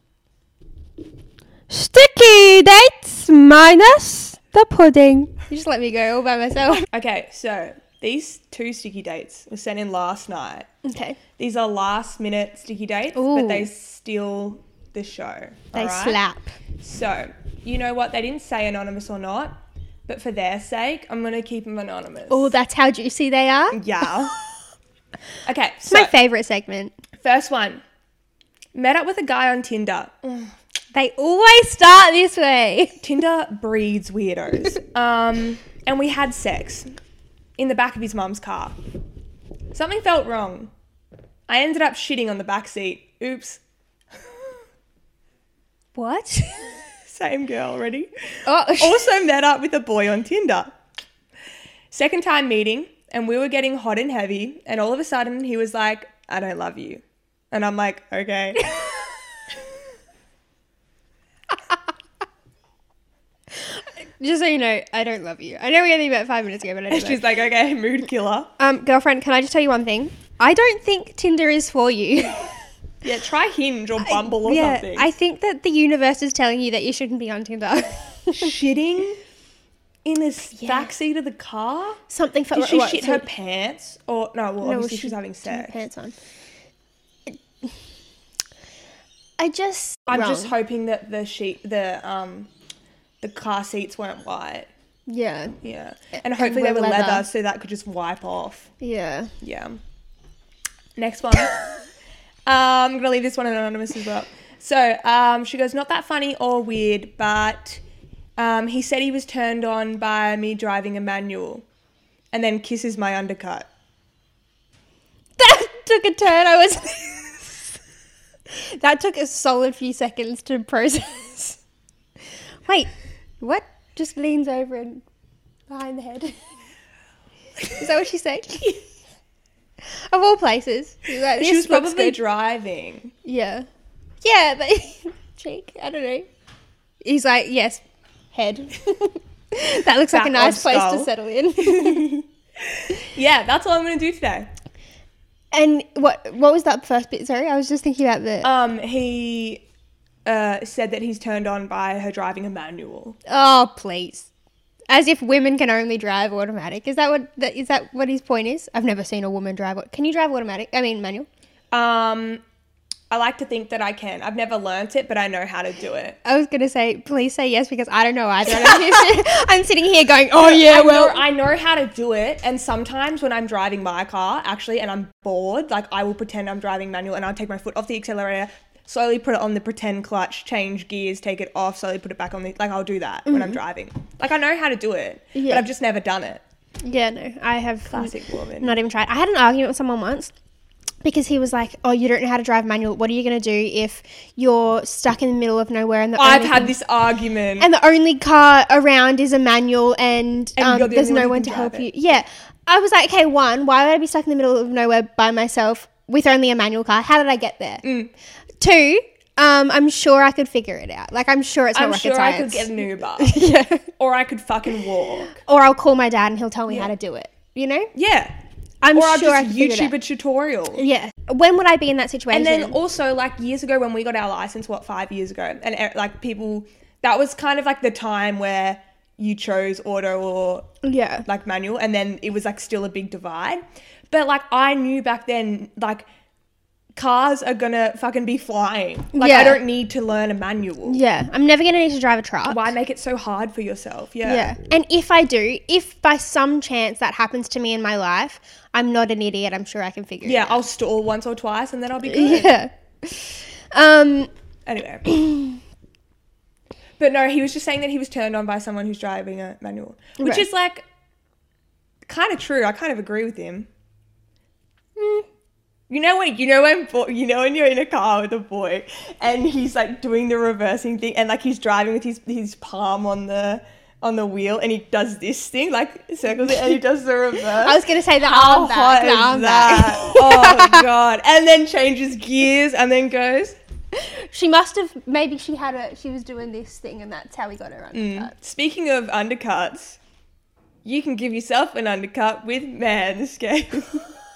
sticky dates minus the pudding. You just let me go all by myself. Okay, so these two sticky dates were sent in last night. Okay. These are last minute sticky dates, Ooh. but they steal the show. They alright? slap. So, you know what? They didn't say anonymous or not, but for their sake, I'm going to keep them anonymous. Oh, that's how juicy they are. Yeah. Okay, It's so my favourite segment. first one. Met up with a guy on Tinder. They always start this way. Tinder breeds weirdos. Um, and we had sex in the back of his mum's car. Something felt wrong. I ended up shitting on the back seat. Oops. What? Same girl already. Oh, Also met up with a boy on Tinder. Second time meeting, and we were getting hot and heavy, and all of a sudden he was like, I don't love you. And I'm like, okay. just so you know, I don't love you. I know we only met five minutes ago, but I don't. She's like, okay, mood killer. Um, girlfriend, can I just tell you one thing? I don't think Tinder is for you. Yeah, try Hinge or Bumble or yeah, something. I think that the universe is telling you that you shouldn't be on Tinder. Shitting in the s Yeah. back seat of the car? Something for Did she what, shit so- her pants? Or, no, well, No, obviously she she's having didn't have sex. pants on. I just. I'm wrong. just hoping that the sheet, the, um, the car seats weren't white. Yeah. Yeah. And hopefully they were were leather. leather. so that could just wipe off. Yeah. Yeah. Next one. um, I'm going to leave this one anonymous as well. So um, she goes, not that funny or weird, but um, he said he was turned on by me driving a manual and then kisses my undercut. That took a turn. I was. That took a solid few seconds to process. Wait, what? Just leans over and behind the head. Is that what she said? Of all places. She's like, She "This was looks probably good." driving. Yeah. Yeah, but cheek. I don't know. He's like, yes, head. That looks like That a nice odd place skull. to settle in. Yeah, that's all I'm going to do today. And what what was that first bit? Sorry, I was just thinking about the. Um, he uh, said that he's turned on by her driving a manual. Oh, please. As if women can only drive automatic. Is that what that, is that what his point is? I've never seen a woman drive. au- Can you drive automatic? I mean manual. Um, I like to think that I can. I've never learnt it, but I know how to do it. I was gonna say, please say yes because I don't know either. I'm sitting here going, oh yeah, I well, know, I know how to do it, and sometimes when I'm driving my car, actually, and I'm bored, like I will pretend I'm driving manual, and I'll take my foot off the accelerator, slowly put it on the pretend clutch, change gears, take it off, slowly put it back on the. Like I'll do that when I'm driving. Like I know how to do it, Yeah. but I've just never done it. yeah, no, I have Classic woman. not even tried. I had an argument with someone once because he was like, oh, you don't know how to drive manual. What are you gonna do if you're stuck in the middle of nowhere and the I've only had thing- this argument. and the only car around is a manual and, And um, you're the there's only no one one who to can help drive you. it. Yeah. I was like, okay, one, why would I be stuck in the middle of nowhere by myself with only a manual car? How did I get there? Mm. Two, um, I'm sure I could figure it out. Like, I'm sure it's not I'm rocket sure I could science. get an Uber, yeah. or I could fucking walk. Or I'll call my dad and he'll tell me Yeah. how to do it. You know? Yeah. I'm or I'll sure I just can figure it YouTube a out. tutorial. Yeah. When would I be in that situation? And then also, like, years ago when we got our license, what, five years ago, and uh, like people, that was kind of like the time where you chose auto or yeah. like manual, and then it was like still a big divide. But like I knew back then, like cars are gonna fucking be flying. Like Yeah. I don't need to learn a manual. Yeah. I'm never going to need to drive a truck. Why make it so hard for yourself? Yeah. Yeah. And if I do, if by some chance that happens to me in my life, I'm not an idiot. I'm sure I can figure Yeah, it out. I'll stall once or twice and then I'll be good. Yeah. Um, Anyway. But no, he was just saying that he was turned on by someone who's driving a manual, which Right. is like kind of true. I kind of agree with him. Mm. You know when you know when bo- you know when you're in a car with a boy and he's like doing the reversing thing and like he's driving with his his palm on the on the wheel and he does this thing like circles it and he does the reverse. I was going to say the How arm back. hot The is arm that? back. Oh god! And then changes gears and then goes. She must have, maybe she had a, she was doing this thing and that's how we got her Mm. undercut. Speaking of undercuts, you can give yourself an undercut with Manscaped.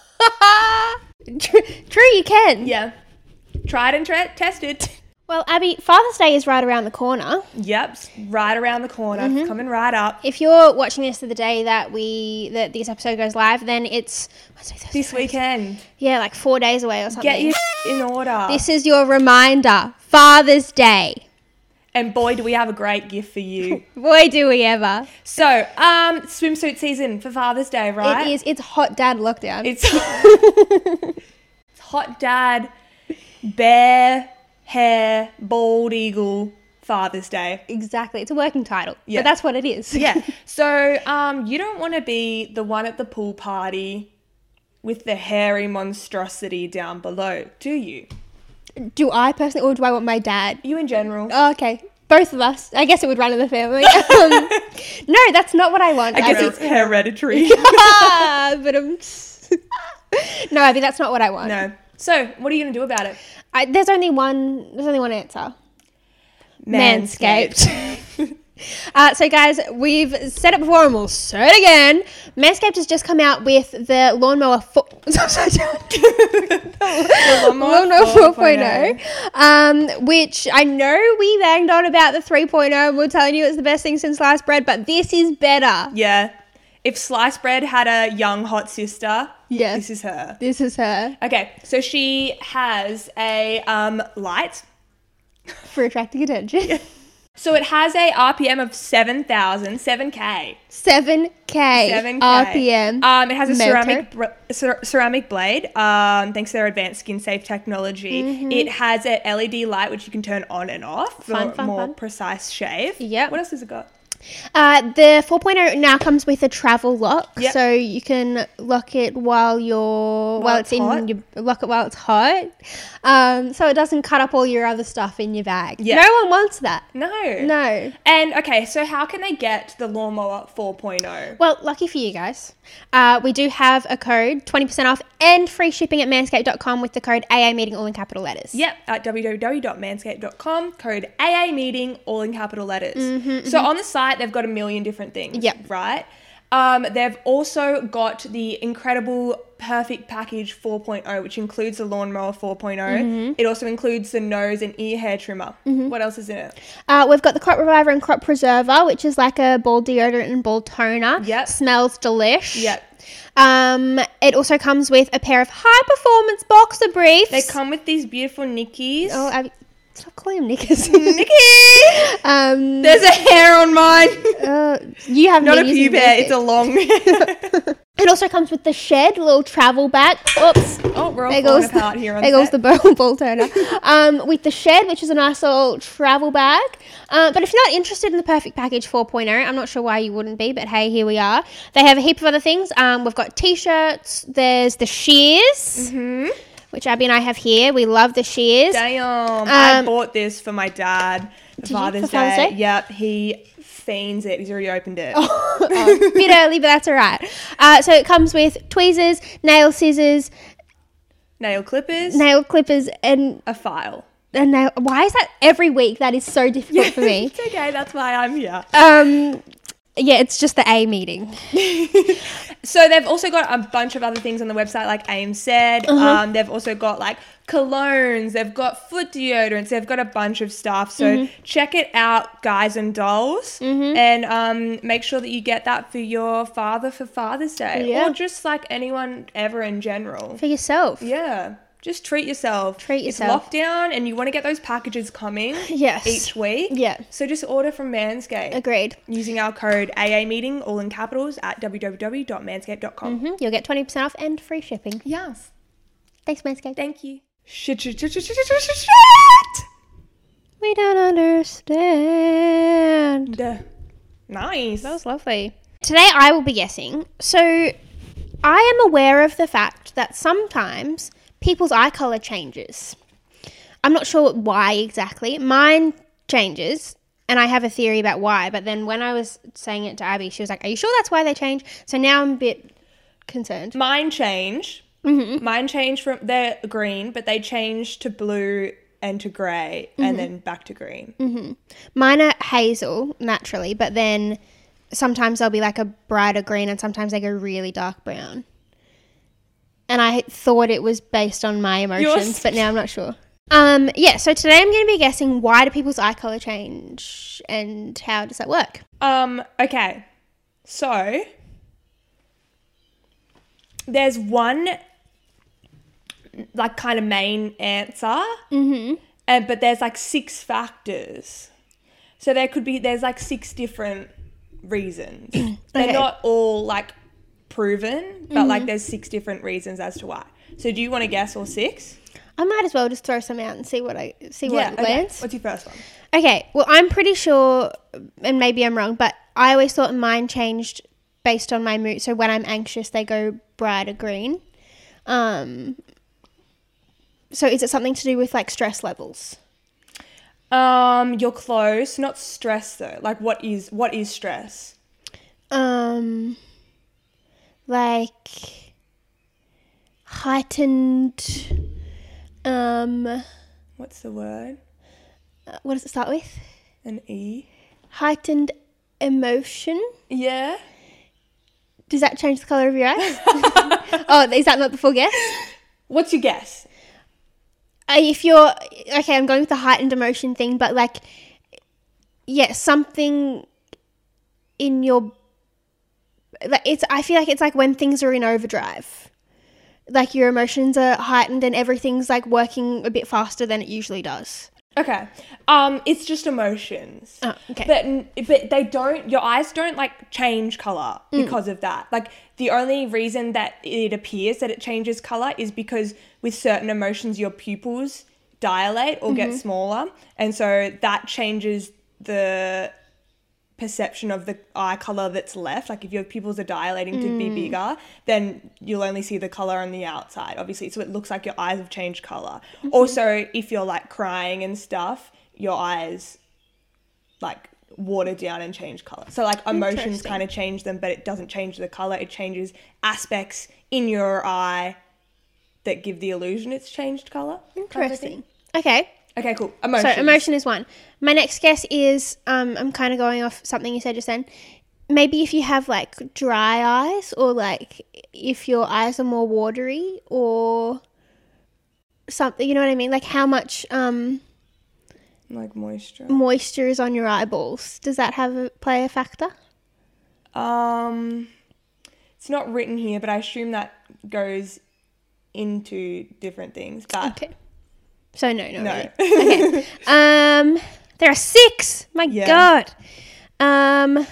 True, true, you can. Yeah. Tried and tra- tested. Well, Abby, Father's Day is right around the corner. Yep. s- Right around the corner. Mm-hmm. Coming right up. If you're watching this the day that we, that this episode goes live, then it's Wednesday, Thursday, This Friday. weekend. Yeah, like four days away or something. Get your in order. This is your reminder. Father's Day. And boy, do we have a great gift for you. Boy, do we ever. So, um, swimsuit season for Father's Day, right? It is. It's hot dad lockdown. It's, it's hot dad, bear, hair, bald eagle, Father's Day. exactly. It's a working title. Yeah. But that's what it is. Yeah. So, um, you don't want to be the one at the pool party with the hairy monstrosity down below, do you? Do I personally, or do I want my dad? You in general. Oh, okay. Both of us. I guess it would run in the family. um, no, that's not what I want. I guess Abby. it's hereditary. but um, no, Abby, that's not what I want. No. So, what are you going to do about it? I, there's only one. There's only one answer. Manscaped. Uh, so, guys, we've said it before and we'll say it again. Manscaped has just come out with the lawnmower four. Lawnmower four point oh, um, which I know we banged on about the three point oh and we're telling you it's the best thing since sliced bread, but this is better. Yeah. If sliced bread had a young hot sister, Yes. this is her. This is her Okay, so she has a um, light. for attracting attention. So it has a R P M of seven thousand, seven K. seven K, seven K. R P M. Um, it has a motor. ceramic br- cer- ceramic blade. Um, thanks to their advanced skin safe technology, Mm-hmm. it has an L E D light which you can turn on and off for Fun, fun, more fun. precise shave. Yep. What else has it got? Uh, the four point oh now comes with a travel lock, Yep. so you can lock it while you're while, it's it's, hot. in your lock it while it's hot, um, so it doesn't cut up all your other stuff in your bag. Yeah. No one wants that. No. No. And okay, so how can they get the lawnmower four point oh? Well, lucky for you guys, uh, we do have a code twenty percent off and free shipping at manscaped dot com with the code A A meeting all in capital letters. Yep, at w w w dot manscaped dot com, code A A meeting, all in capital letters. Mm-hmm, so on the site, they've got a million different things. Yep. Right? Um, they've also got the incredible Perfect Package four point oh, which includes the lawnmower four point oh. Mm-hmm. It also includes the nose and ear hair trimmer. What else is in it? Uh, we've got the crop reviver and crop preserver, which is like a bald deodorant and bald toner. Yep. Smells delish. Yep. Um, it also comes with a pair of high performance boxer briefs. They come with these beautiful Nickies. Oh, Abby, stop calling them knickers. Nikki! um, There's a hair on mine. uh, you have Not a pube hair, it's a long hair. It also comes with the shed, little travel bag. Oops. Oh, we're all There falling goes apart the, here on there goes set. the ball, ball turner. Um, with the shed, which is a nice little travel bag. Um, but if you're not interested in the Perfect Package four point oh, I'm not sure why you wouldn't be, but hey, here we are. They have a heap of other things. Um, we've got t-shirts. There's the shears, Mm-hmm. which Abby and I have here. We love the shears. Damn. I Um, bought this for my dad for you? Father's, For Father's Day. Day? Yep, he fiends it. He's already opened it. Oh, bit early, but that's all right. Uh, so it comes with tweezers, nail scissors, Nail clippers, nail clippers, and a file. a nail. Why is that every week? That is so difficult for me. It's okay, that's why I'm here. Um, Yeah, it's just the A meeting. So they've also got a bunch of other things on the website, like A I M said. Uh-huh. Um, they've also got like colognes, they've got foot deodorants, they've got a bunch of stuff. So mm-hmm. check it out, guys and dolls, mm-hmm. and um, make sure that you get that for your father for Father's Day, yeah. or just like anyone ever in general. For yourself. Yeah. Just treat yourself. Treat yourself. It's lockdown and you want to get those packages coming yes. each week. Yeah. So just order from Manscaped. Agreed. Using our code A A meeting, all in capitals, at w w w dot manscaped dot com. Mm-hmm. You'll get twenty percent off and free shipping. Yes. Thanks, Manscaped. Thank you. Shit, shit, shit, shit, shit, shit, shit, shit. We don't understand. Duh. Nice. That was lovely. Today I will be guessing. So I am aware of the fact that sometimes people's eye colour changes. I'm not sure why exactly. Mine changes, and I have a theory about why. But then when I was saying it to Abby, she was like, are you sure that's why they change? So now I'm a bit concerned. Mine change. Mm-hmm. Mine changed from, they're green, but they changed to blue and to grey, mm-hmm. and then back to green. Mm-hmm. Mine are hazel, naturally, but then sometimes they'll be like a brighter green, and sometimes they go really dark brown. And I thought it was based on my emotions, but now I'm not sure. Um, yeah, so today I'm going to be guessing, why do people's eye colour change and how does that work? Um, okay. So there's one like kind of main answer, mm-hmm. and but there's like six factors. So there could be, there's like six different reasons. They're okay. not all like proven, but mm-hmm. like there's six different reasons as to why. So do you want to guess all six? I might as well just throw some out and see what I see yeah, what okay. lands. What's your first one? Okay, well I'm pretty sure, and maybe I'm wrong, but I always thought mine changed based on my mood. So when I'm anxious, they go brighter green. Um. So is it something to do with like stress levels? Um, you're close. Not stress though. Like what is what is stress? Um. Like heightened, um, what's the word? Uh, what does it start with? An E. Heightened emotion. Yeah. Does that change the colour of your eyes? Oh, is that not the full guess? What's your guess? Uh, if you're okay, I'm going with the heightened emotion thing, but like, yeah, something in your. Like it's, I feel like it's like when things are in overdrive, like your emotions are heightened and everything's like working a bit faster than it usually does. Okay, um, it's just emotions. Oh, okay. But but they don't. Your eyes don't like change color because mm. of that. Like the only reason that it appears that it changes color is because with certain emotions your pupils dilate or mm-hmm. get smaller, and so that changes the perception of the eye color that's left. Like if your pupils are dilating mm. to be bigger, then you'll only see the color on the outside, obviously, so it looks like your eyes have changed color. Mm-hmm. Also, if you're like crying and stuff, your eyes like water down and change color. So like emotions kind of change them, but it doesn't change the color. It changes aspects in your eye that give the illusion it's changed color. Interesting. Okay. Okay, cool. Emotion. So emotion is one. My next guess is, um, I'm kind of going off something you said just then. Maybe if you have like dry eyes, or like if your eyes are more watery or something, you know what I mean? Like how much um, like moisture. Moisture is on your eyeballs. Does that have a play a factor? Um, it's not written here, but I assume that goes into different things. But okay. So no, no. No. Really. Okay. Um, there are six. My yeah. God. Um,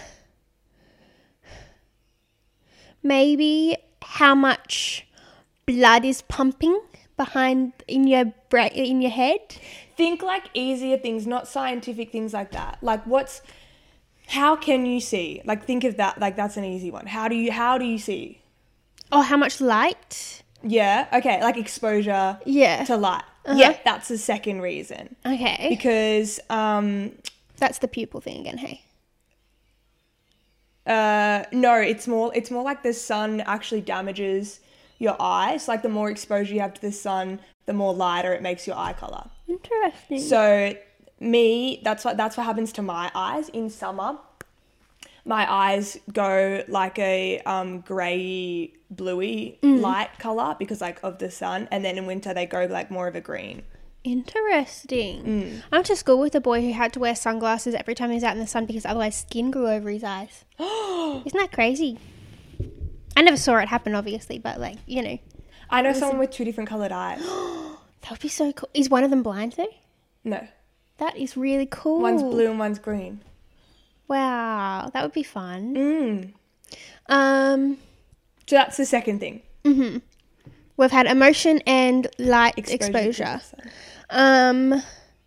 maybe how much blood is pumping behind in your bra- in your head. Think like easier things, not scientific things like that. Like what's, how can you see? Like think of that. Like that's an easy one. How do you how do you see? Oh, how much light? Yeah. Okay. Like exposure. Yeah. To light. Uh-huh. Yeah, that's the second reason. Okay. Because um, that's the pupil thing again. Hey. Uh, no, it's more. It's more like the sun actually damages your eyes. Like the more exposure you have to the sun, the more lighter it makes your eye color. Interesting. So me, that's what that's what happens to my eyes in summer. my eyes go like a um, grey, bluey Mm. light colour because like of the sun, and then in winter they go like more of a green. Interesting. Mm. I went to school with a boy who had to wear sunglasses every time he was out in the sun because otherwise skin grew over his eyes. Isn't that crazy? I never saw it happen, obviously, but like, you know. I know someone with two different coloured eyes. That would be so cool. Is one of them blind though? No, That is really cool. one's blue and one's green. Wow, that would be fun. Mm. Um, So that's the second thing. mhm. We've had emotion and light Exposure exposure. to the sun. Um,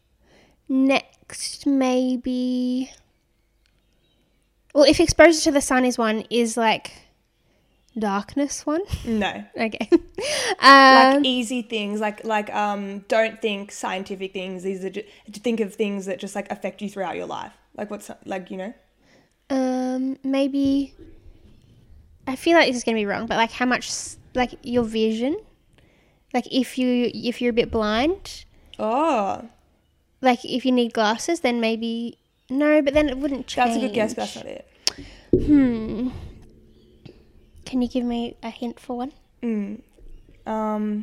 next maybe. Well, if exposure to the sun is one, is like darkness one? No. Okay. Like um, easy things, like like um, don't think scientific things. These are just, to think of things that just like affect you throughout your life. Like what's like you know. um, maybe. I feel like this is gonna be wrong, but like how much, s- like your vision, like if you if you're a bit blind, Oh, like if you need glasses, then maybe no, but then it wouldn't change. that's a good guess, but that's not it. Hmm. Can you give me a hint for one? Mm. Um,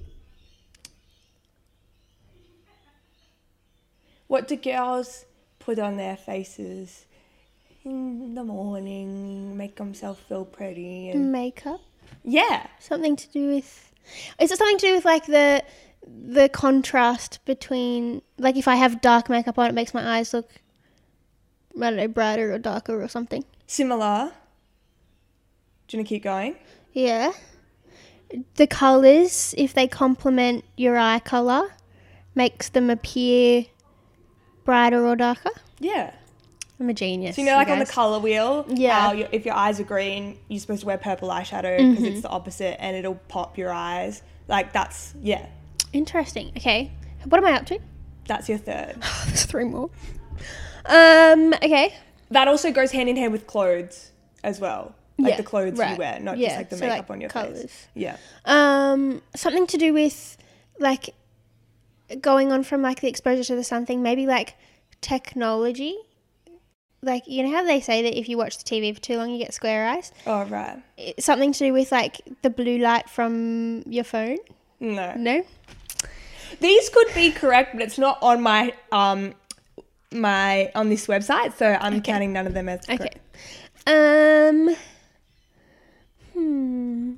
what do girls put on their faces in the morning, make themselves feel pretty? And Makeup. yeah, Something to do with. Is it something to do with like the the contrast between, like if I have dark makeup on, it makes my eyes look, I don't know, brighter or darker or something. similar. Do you want to keep going? Yeah. The colours, if they complement your eye colour, makes them appear brighter or darker. Yeah. I'm a genius. So you know, like on the guys. colour wheel, Yeah. how you, if your eyes are green, you're supposed to wear purple eyeshadow Mm-hmm. because it's the opposite, and it'll pop your eyes. Like that's yeah, Interesting. Okay. What am I up to? that's your third. There's three more. Um. Okay. That also goes hand in hand with clothes as well, like Yeah, the clothes right. you wear, not Yeah, just like the so, makeup like, on your colours. face. Yeah. Um. Something to do with like going on from like the exposure to the sun thing. Maybe like technology. Like, you know how they say that if you watch the T V for too long, you get square eyes? Oh right. It's something to do with like the blue light from your phone. No. No. These could be correct, but it's not on my um my on this website, so I'm counting none of them as correct. Okay. Um. Hmm.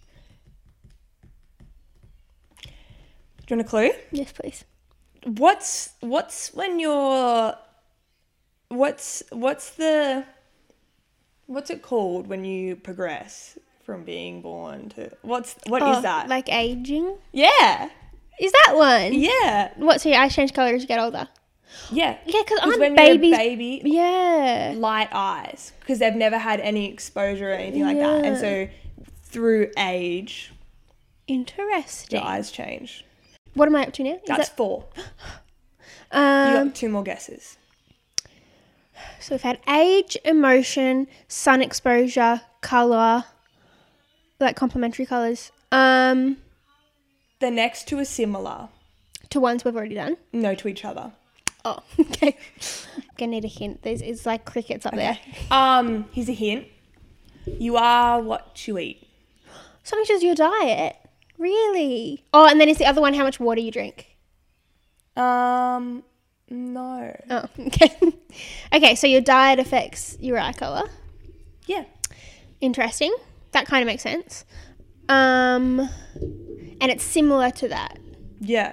Do you want a clue? Yes, please. What's what's when you're what's what's the what's it called when you progress from being born to what's what is Oh, that? Like aging? yeah. Is that one? Yeah. What? So your eyes change colour as you get older? Yeah. Yeah, because Because aren't when babies? you're a baby, Yeah. light eyes because they've never had any exposure or anything like that, and Yeah. so through age, Interesting. your eyes change. What am I up to now? Is That's four. that, You um, got two more guesses. so we've had age, emotion, sun exposure, colour, like complementary colours. Um, The next two are similar. to ones we've already done. No, to each other. Oh, okay. Gonna need a hint. There's it's like crickets up there. Um, here's a hint. You are what you eat. Something to do with your diet. Really? Oh, and then is the other one how much water you drink? Um, no. Oh, okay. Okay, so your diet affects your eye colour. Yeah. Interesting. That kind of makes sense. Um, and it's similar to that. Yeah.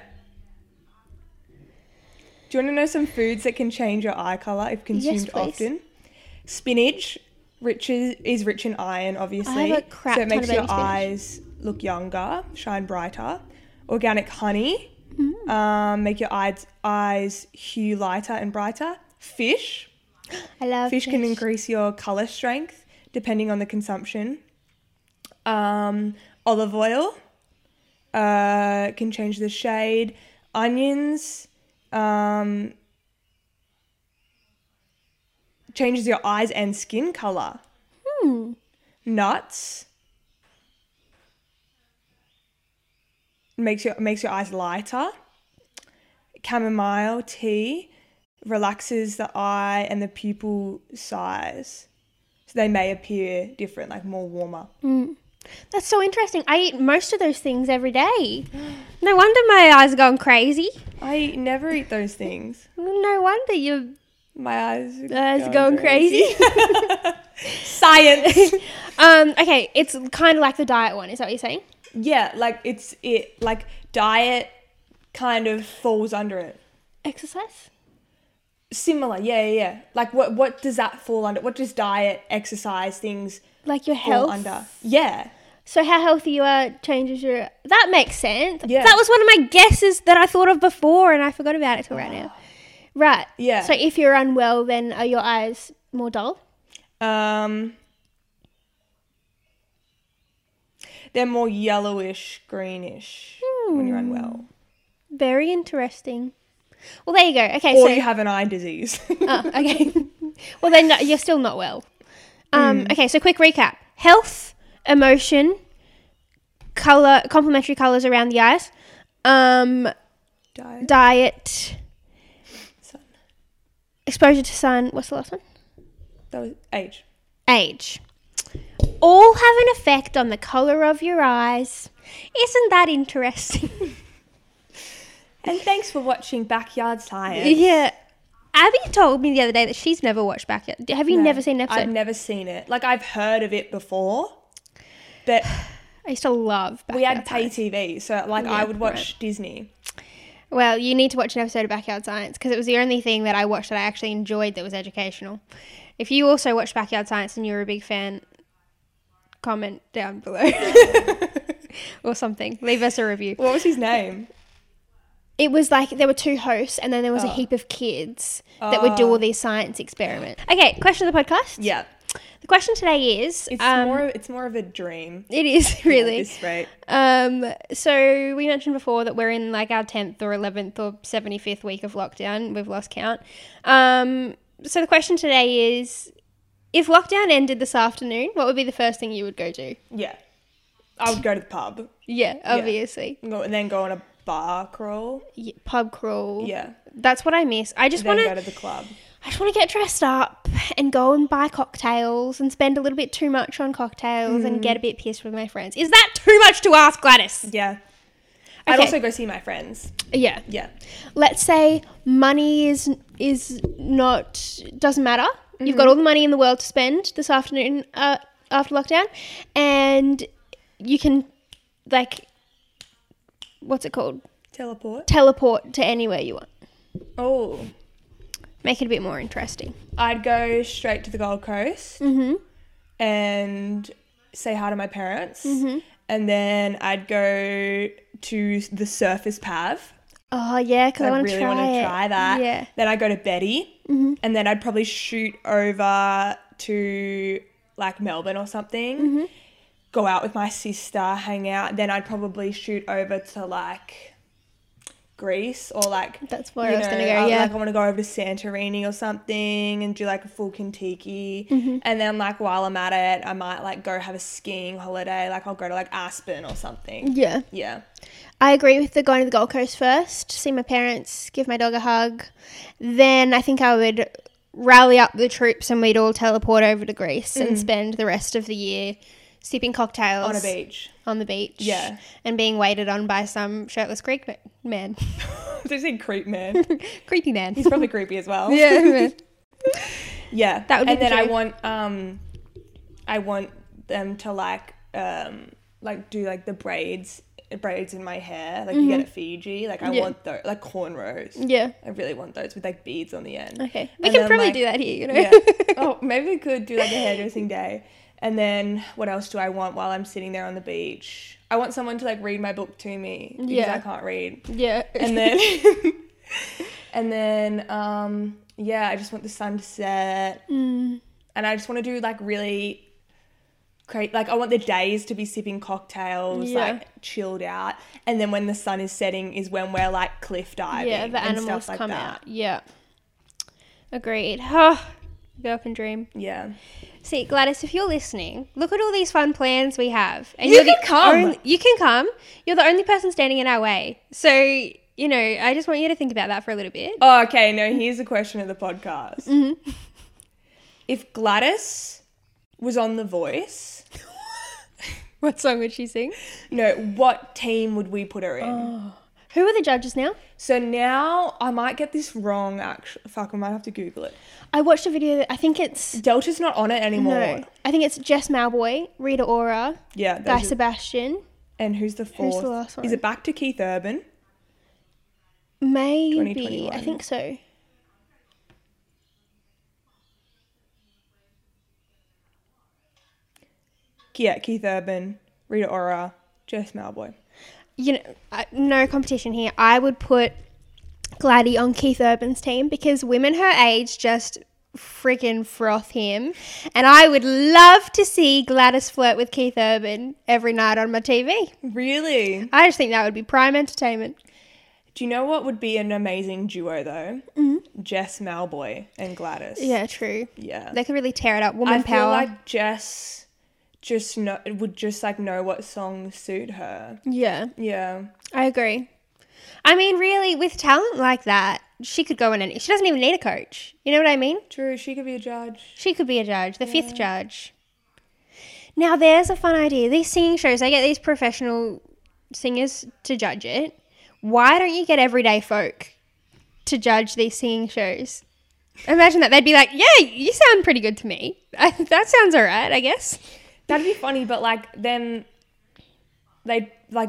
Do you want to know some foods that can change your eye colour if consumed please. often? Spinach rich is, is rich in iron, obviously. I have a crap so it ton makes of your baby spinach. eyes look younger, shine brighter. Organic honey Mm. um, make your eyes eyes hue lighter and brighter. Fish. I love Fish fish. can increase your colour strength depending on the consumption. Um, olive oil uh, can change the shade. Onions um, changes your eyes and skin colour. Hmm. Nuts makes your makes your eyes lighter. Chamomile tea relaxes the eye and the pupil size. So they may appear different, like more warmer. Mm. That's so interesting. I eat most of those things every day. No wonder my eyes are going crazy. I never eat those things. No wonder your My eyes are eyes going, going crazy. Science. um, okay, it's kind of like the diet one. Is that what you're saying? Yeah, like it's it like diet kind of falls under it. Exercise? Similar, yeah, yeah, yeah. Like what what does that fall under? What does diet, exercise, things Like your fall health? under? Yeah. So how healthy you are changes your... That makes sense. Yeah. That was one of my guesses that I thought of before and I forgot about it till right now. Right. Yeah. So if you're unwell, then are your eyes more dull? Um They're more yellowish, greenish when you're unwell. Very interesting. Well, there you go. Okay, Or so... you have an eye disease. Oh, okay. Well, then no, you're still not well. Um, Okay, so quick recap. Health, emotion, colour, complementary colours around the eyes, um, Diet. diet, Sun. exposure to sun. What's the last one? That was age. Age. All have an effect on the colour of your eyes. Isn't that interesting? And thanks for watching Backyard Science. Yeah. Abby told me the other day that she's never watched Backyard. Have you No, never seen an episode? I've never seen it. Like, I've heard of it before, but I used to love Backyard we had pay Science. T V, so, like, Yeah, I would watch right. Disney. Well, you need to watch an episode of Backyard Science because it was the only thing that I watched that I actually enjoyed that was educational. If you also watched Backyard Science and you're a big fan, comment down below or something. Leave us a review. What was his name? It was like there were two hosts and then there was a Oh. heap of kids that would do all these science experiments. Okay, question of the podcast. Yeah. The question today is... It's um, more. It's more of a dream. It is, At really. this rate. Um, so we mentioned before that we're in like our tenth or eleventh or seventy-fifth week of lockdown. We've lost count. Um, so the question today is, if lockdown ended this afternoon, what would be the first thing you would go do? Yeah. I would go to the pub. Yeah, obviously. And, go, and then go on a bar crawl. Yeah, pub crawl. Yeah. That's what I miss. I just Then want go to to the club. I just want to get dressed up and go and buy cocktails and spend a little bit too much on cocktails and get a bit pissed with my friends. Is that too much to ask, Gladys? Yeah. I'd Okay. also go see my friends. Yeah. Yeah. Let's say money is is not doesn't matter. You've got all the money in the world to spend this afternoon uh, after lockdown, and you can like what's it called? Teleport. Teleport to anywhere you want. Oh. Make it a bit more interesting. I'd go straight to the Gold Coast Mm-hmm. and say hi to my parents. Mm-hmm. And then I'd go to the Surfers Pav. Oh yeah, because I, I want to really try want to it. try that. Yeah. Then I'd go to Betty. Mm-hmm. And then I'd probably shoot over to like Melbourne or something. Mm-hmm. Go out with my sister, hang out. Then I'd probably shoot over to like Greece or like That's where you I was know, gonna go. I- Yeah. like I want to go over to Santorini or something and do like a full Kentucky. Mm-hmm. And then like while I'm at it, I might like go have a skiing holiday. Like I'll go to like Aspen or something. yeah. Yeah. I agree with the going to the Gold Coast first, see my parents, give my dog a hug. Then I think I would rally up the troops and we'd all teleport over to Greece and spend the rest of the year sipping cocktails On a beach. on the beach. Yeah. And being waited on by some shirtless Greek ma- man. They say creep man. Creepy man. He's probably creepy as well. yeah. Yeah. That would be and the then I dream. want um I want them to like um like do like the braids braids in my hair like you get at Fiji. Like I Mm-hmm. Yeah. want those like cornrows. Yeah. I really want those with like beads on the end. Okay. We And can then, probably like- do that here, you know? Yeah. Oh, maybe we could do like a hairdressing day. And then what else do I want while I'm sitting there on the beach? I want someone to like read my book to me because Yeah. I can't read. yeah. And then and then um yeah, I just want the sun to set. Mm. And I just want to do like really great, like I want the days to be sipping cocktails, Yeah. like chilled out. And then when the sun is setting is when we're like cliff diving. Yeah, the and animals stuff like come that. out. Yeah. Agreed. Oh, girl can dream. Yeah. See, Gladys, if you're listening, look at all these fun plans we have. And You you're the can come. only- you can come. You're the only person standing in our way. So, you know, I just want you to think about that for a little bit. Oh, okay. No, here's a question of the podcast. Mm-hmm. If Gladys was on The Voice, What song would she sing? no, what team would we put her in? Oh. Who are the judges now? So now I might get this wrong. Actually, fuck, I might have to Google it. I watched a video. That, I think it's Delta's not on it anymore. no. I think it's Jess Malboy, Rita Ora, Yeah, Guy those are- Sebastian. and who's the fourth? the last one? Is it back to Keith Urban? Maybe. twenty twenty-one. I think so. Yeah, Keith Urban, Rita Ora, Jess Malboy. You know, uh, no competition here. I would put Gladdy on Keith Urban's team because women her age just freaking froth him. And I would love to see Gladys flirt with Keith Urban every night on my T V. Really? I just think that would be prime entertainment. Do you know what would be an amazing duo though? Mm-hmm. Jess Malboy and Gladys. Yeah, true. Yeah. They could really tear it up. Woman I power. feel like Jess just know, would just like know what songs suit her. yeah, Yeah. I agree. I mean, really, with talent like that, she could go in and she doesn't even need a coach. You know what I mean? True, she could be a judge. She could be a judge, the fifth judge. Now, there's a fun idea. These singing shows, they get these professional singers to judge it. Why don't you get everyday folk to judge these singing shows? Imagine that. They'd be like, yeah, you sound pretty good to me. That sounds all right, I guess. That'd be funny, but like then they like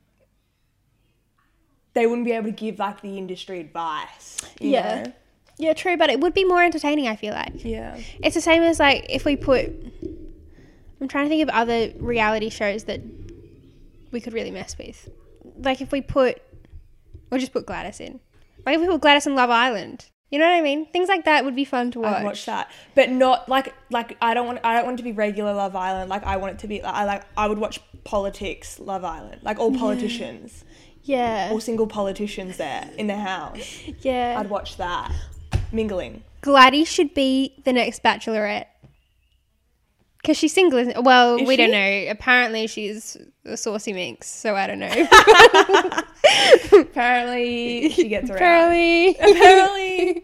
they wouldn't be able to give like the industry advice. You Yeah. know? Yeah, true, but it would be more entertaining, I feel like. Yeah. It's the same as like if we put, I'm trying to think of other reality shows that we could really mess with. Like if we put, we'll just put Gladys in. Like if we put Gladys in Love Island. You know what I mean? Things like that would be fun to watch. I'd watch that, but not like like I don't want I don't want it to be regular Love Island. Like I want it to be I like I would watch politics Love Island, like all politicians, Yeah. all single politicians there in the house. Yeah. I'd watch that mingling. Gladys should be the next Bachelorette. Because she's single, isn't it? Well, Is we don't she? know. Apparently she's a saucy minx, so I don't know. Apparently she gets around. Apparently. Apparently.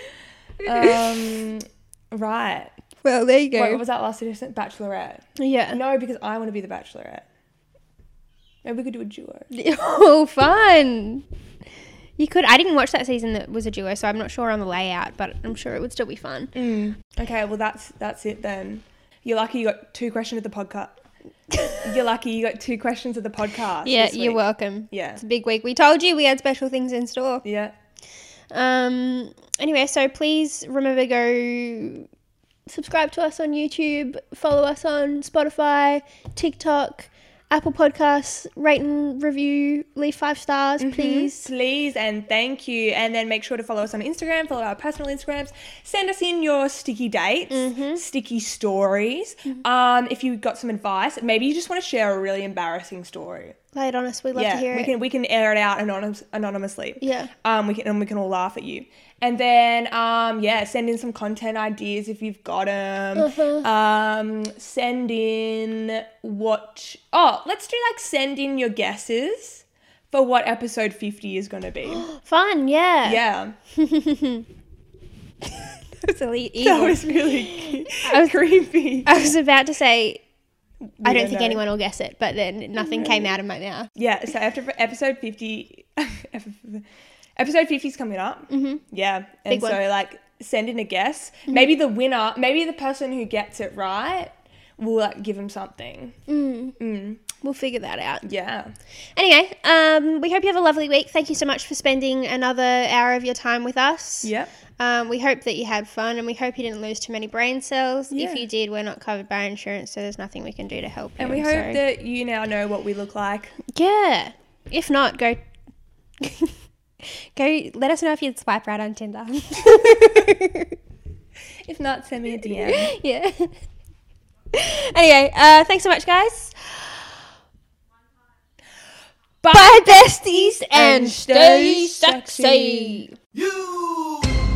um. Right. Well, there you go. Wait, what was that last edition? Bachelorette. Yeah. No, because I want to be the Bachelorette. Maybe we could do a duo. Oh, fun. You could. I didn't watch that season that was a duo, so I'm not sure on the layout, but I'm sure it would still be fun. Mm. Okay, well that's that's it then. You're lucky you got two questions of the podcast. You're lucky you got two questions of the podcast. Yeah, this you're week. welcome. Yeah. It's a big week. We told you we had special things in store. Yeah. Um. Anyway, so please remember go subscribe to us on YouTube, follow us on Spotify, TikTok, Apple Podcasts, rate and review, leave five stars, please. Please and thank you. And then make sure to follow us on Instagram, follow our personal Instagrams. Send us in your sticky dates, sticky stories. Um, if you got some advice, maybe you just want to share a really embarrassing story. Lay it on us. We'd love yeah, to hear we it. can we can air it out anonymous, anonymously. Yeah. Um, we can and we can all laugh at you. And then um, yeah, send in some content ideas if you've got them. Uh-huh. Um, send in what? Oh, let's do like send in your guesses for what episode fifty is going to be. Fun, yeah. Yeah, That's really that evil. was really I was- creepy. I was about to say, I don't don't think know. anyone will guess it, but then nothing came out of my mouth. Yeah, so after episode fifty, episode fifty is coming up. Mm-hmm. Yeah, and Big one. so like send in a guess. Mm-hmm. Maybe the winner, maybe the person who gets it right, will like give them something. Mm. Mm. We'll figure that out. Yeah. Anyway, um, we hope you have a lovely week. Thank you so much for spending another hour of your time with us. Yep. Um, we hope that you had fun and we hope you didn't lose too many brain cells. Yeah. If you did, we're not covered by insurance, so there's nothing we can do to help you. And we I'm hope sorry. that you now know what we look like. Yeah. If not, go go let us know if you'd swipe right on Tinder. If not, send me a D M. Yeah. Anyway, uh, thanks so much, guys. Bye, Bye, besties, and and stay stay sexy. sexy.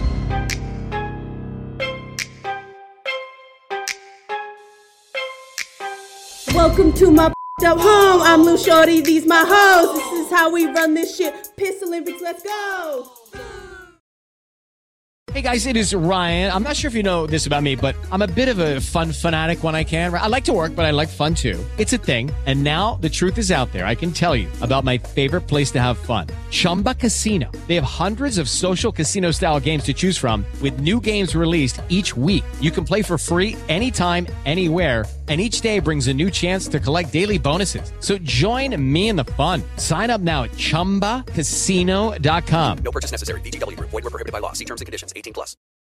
Welcome to my up home. I'm Lil Shorty, these my hoes. This is how we run this shit. Piss Olympics, let's go. Hey guys, it is Ryan. I'm not sure if you know this about me, but I'm a bit of a fun fanatic when I can. I like to work, but I like fun too. It's a thing. And now the truth is out there. I can tell you about my favorite place to have fun. Chumba Casino. They have hundreds of social casino style games to choose from with new games released each week. You can play for free anytime, anywhere. And each day brings a new chance to collect daily bonuses. So join me in the fun. Sign up now at chumba casino dot com. No purchase necessary. V G W Group. Void where prohibited by law. See terms and conditions. eighteen plus.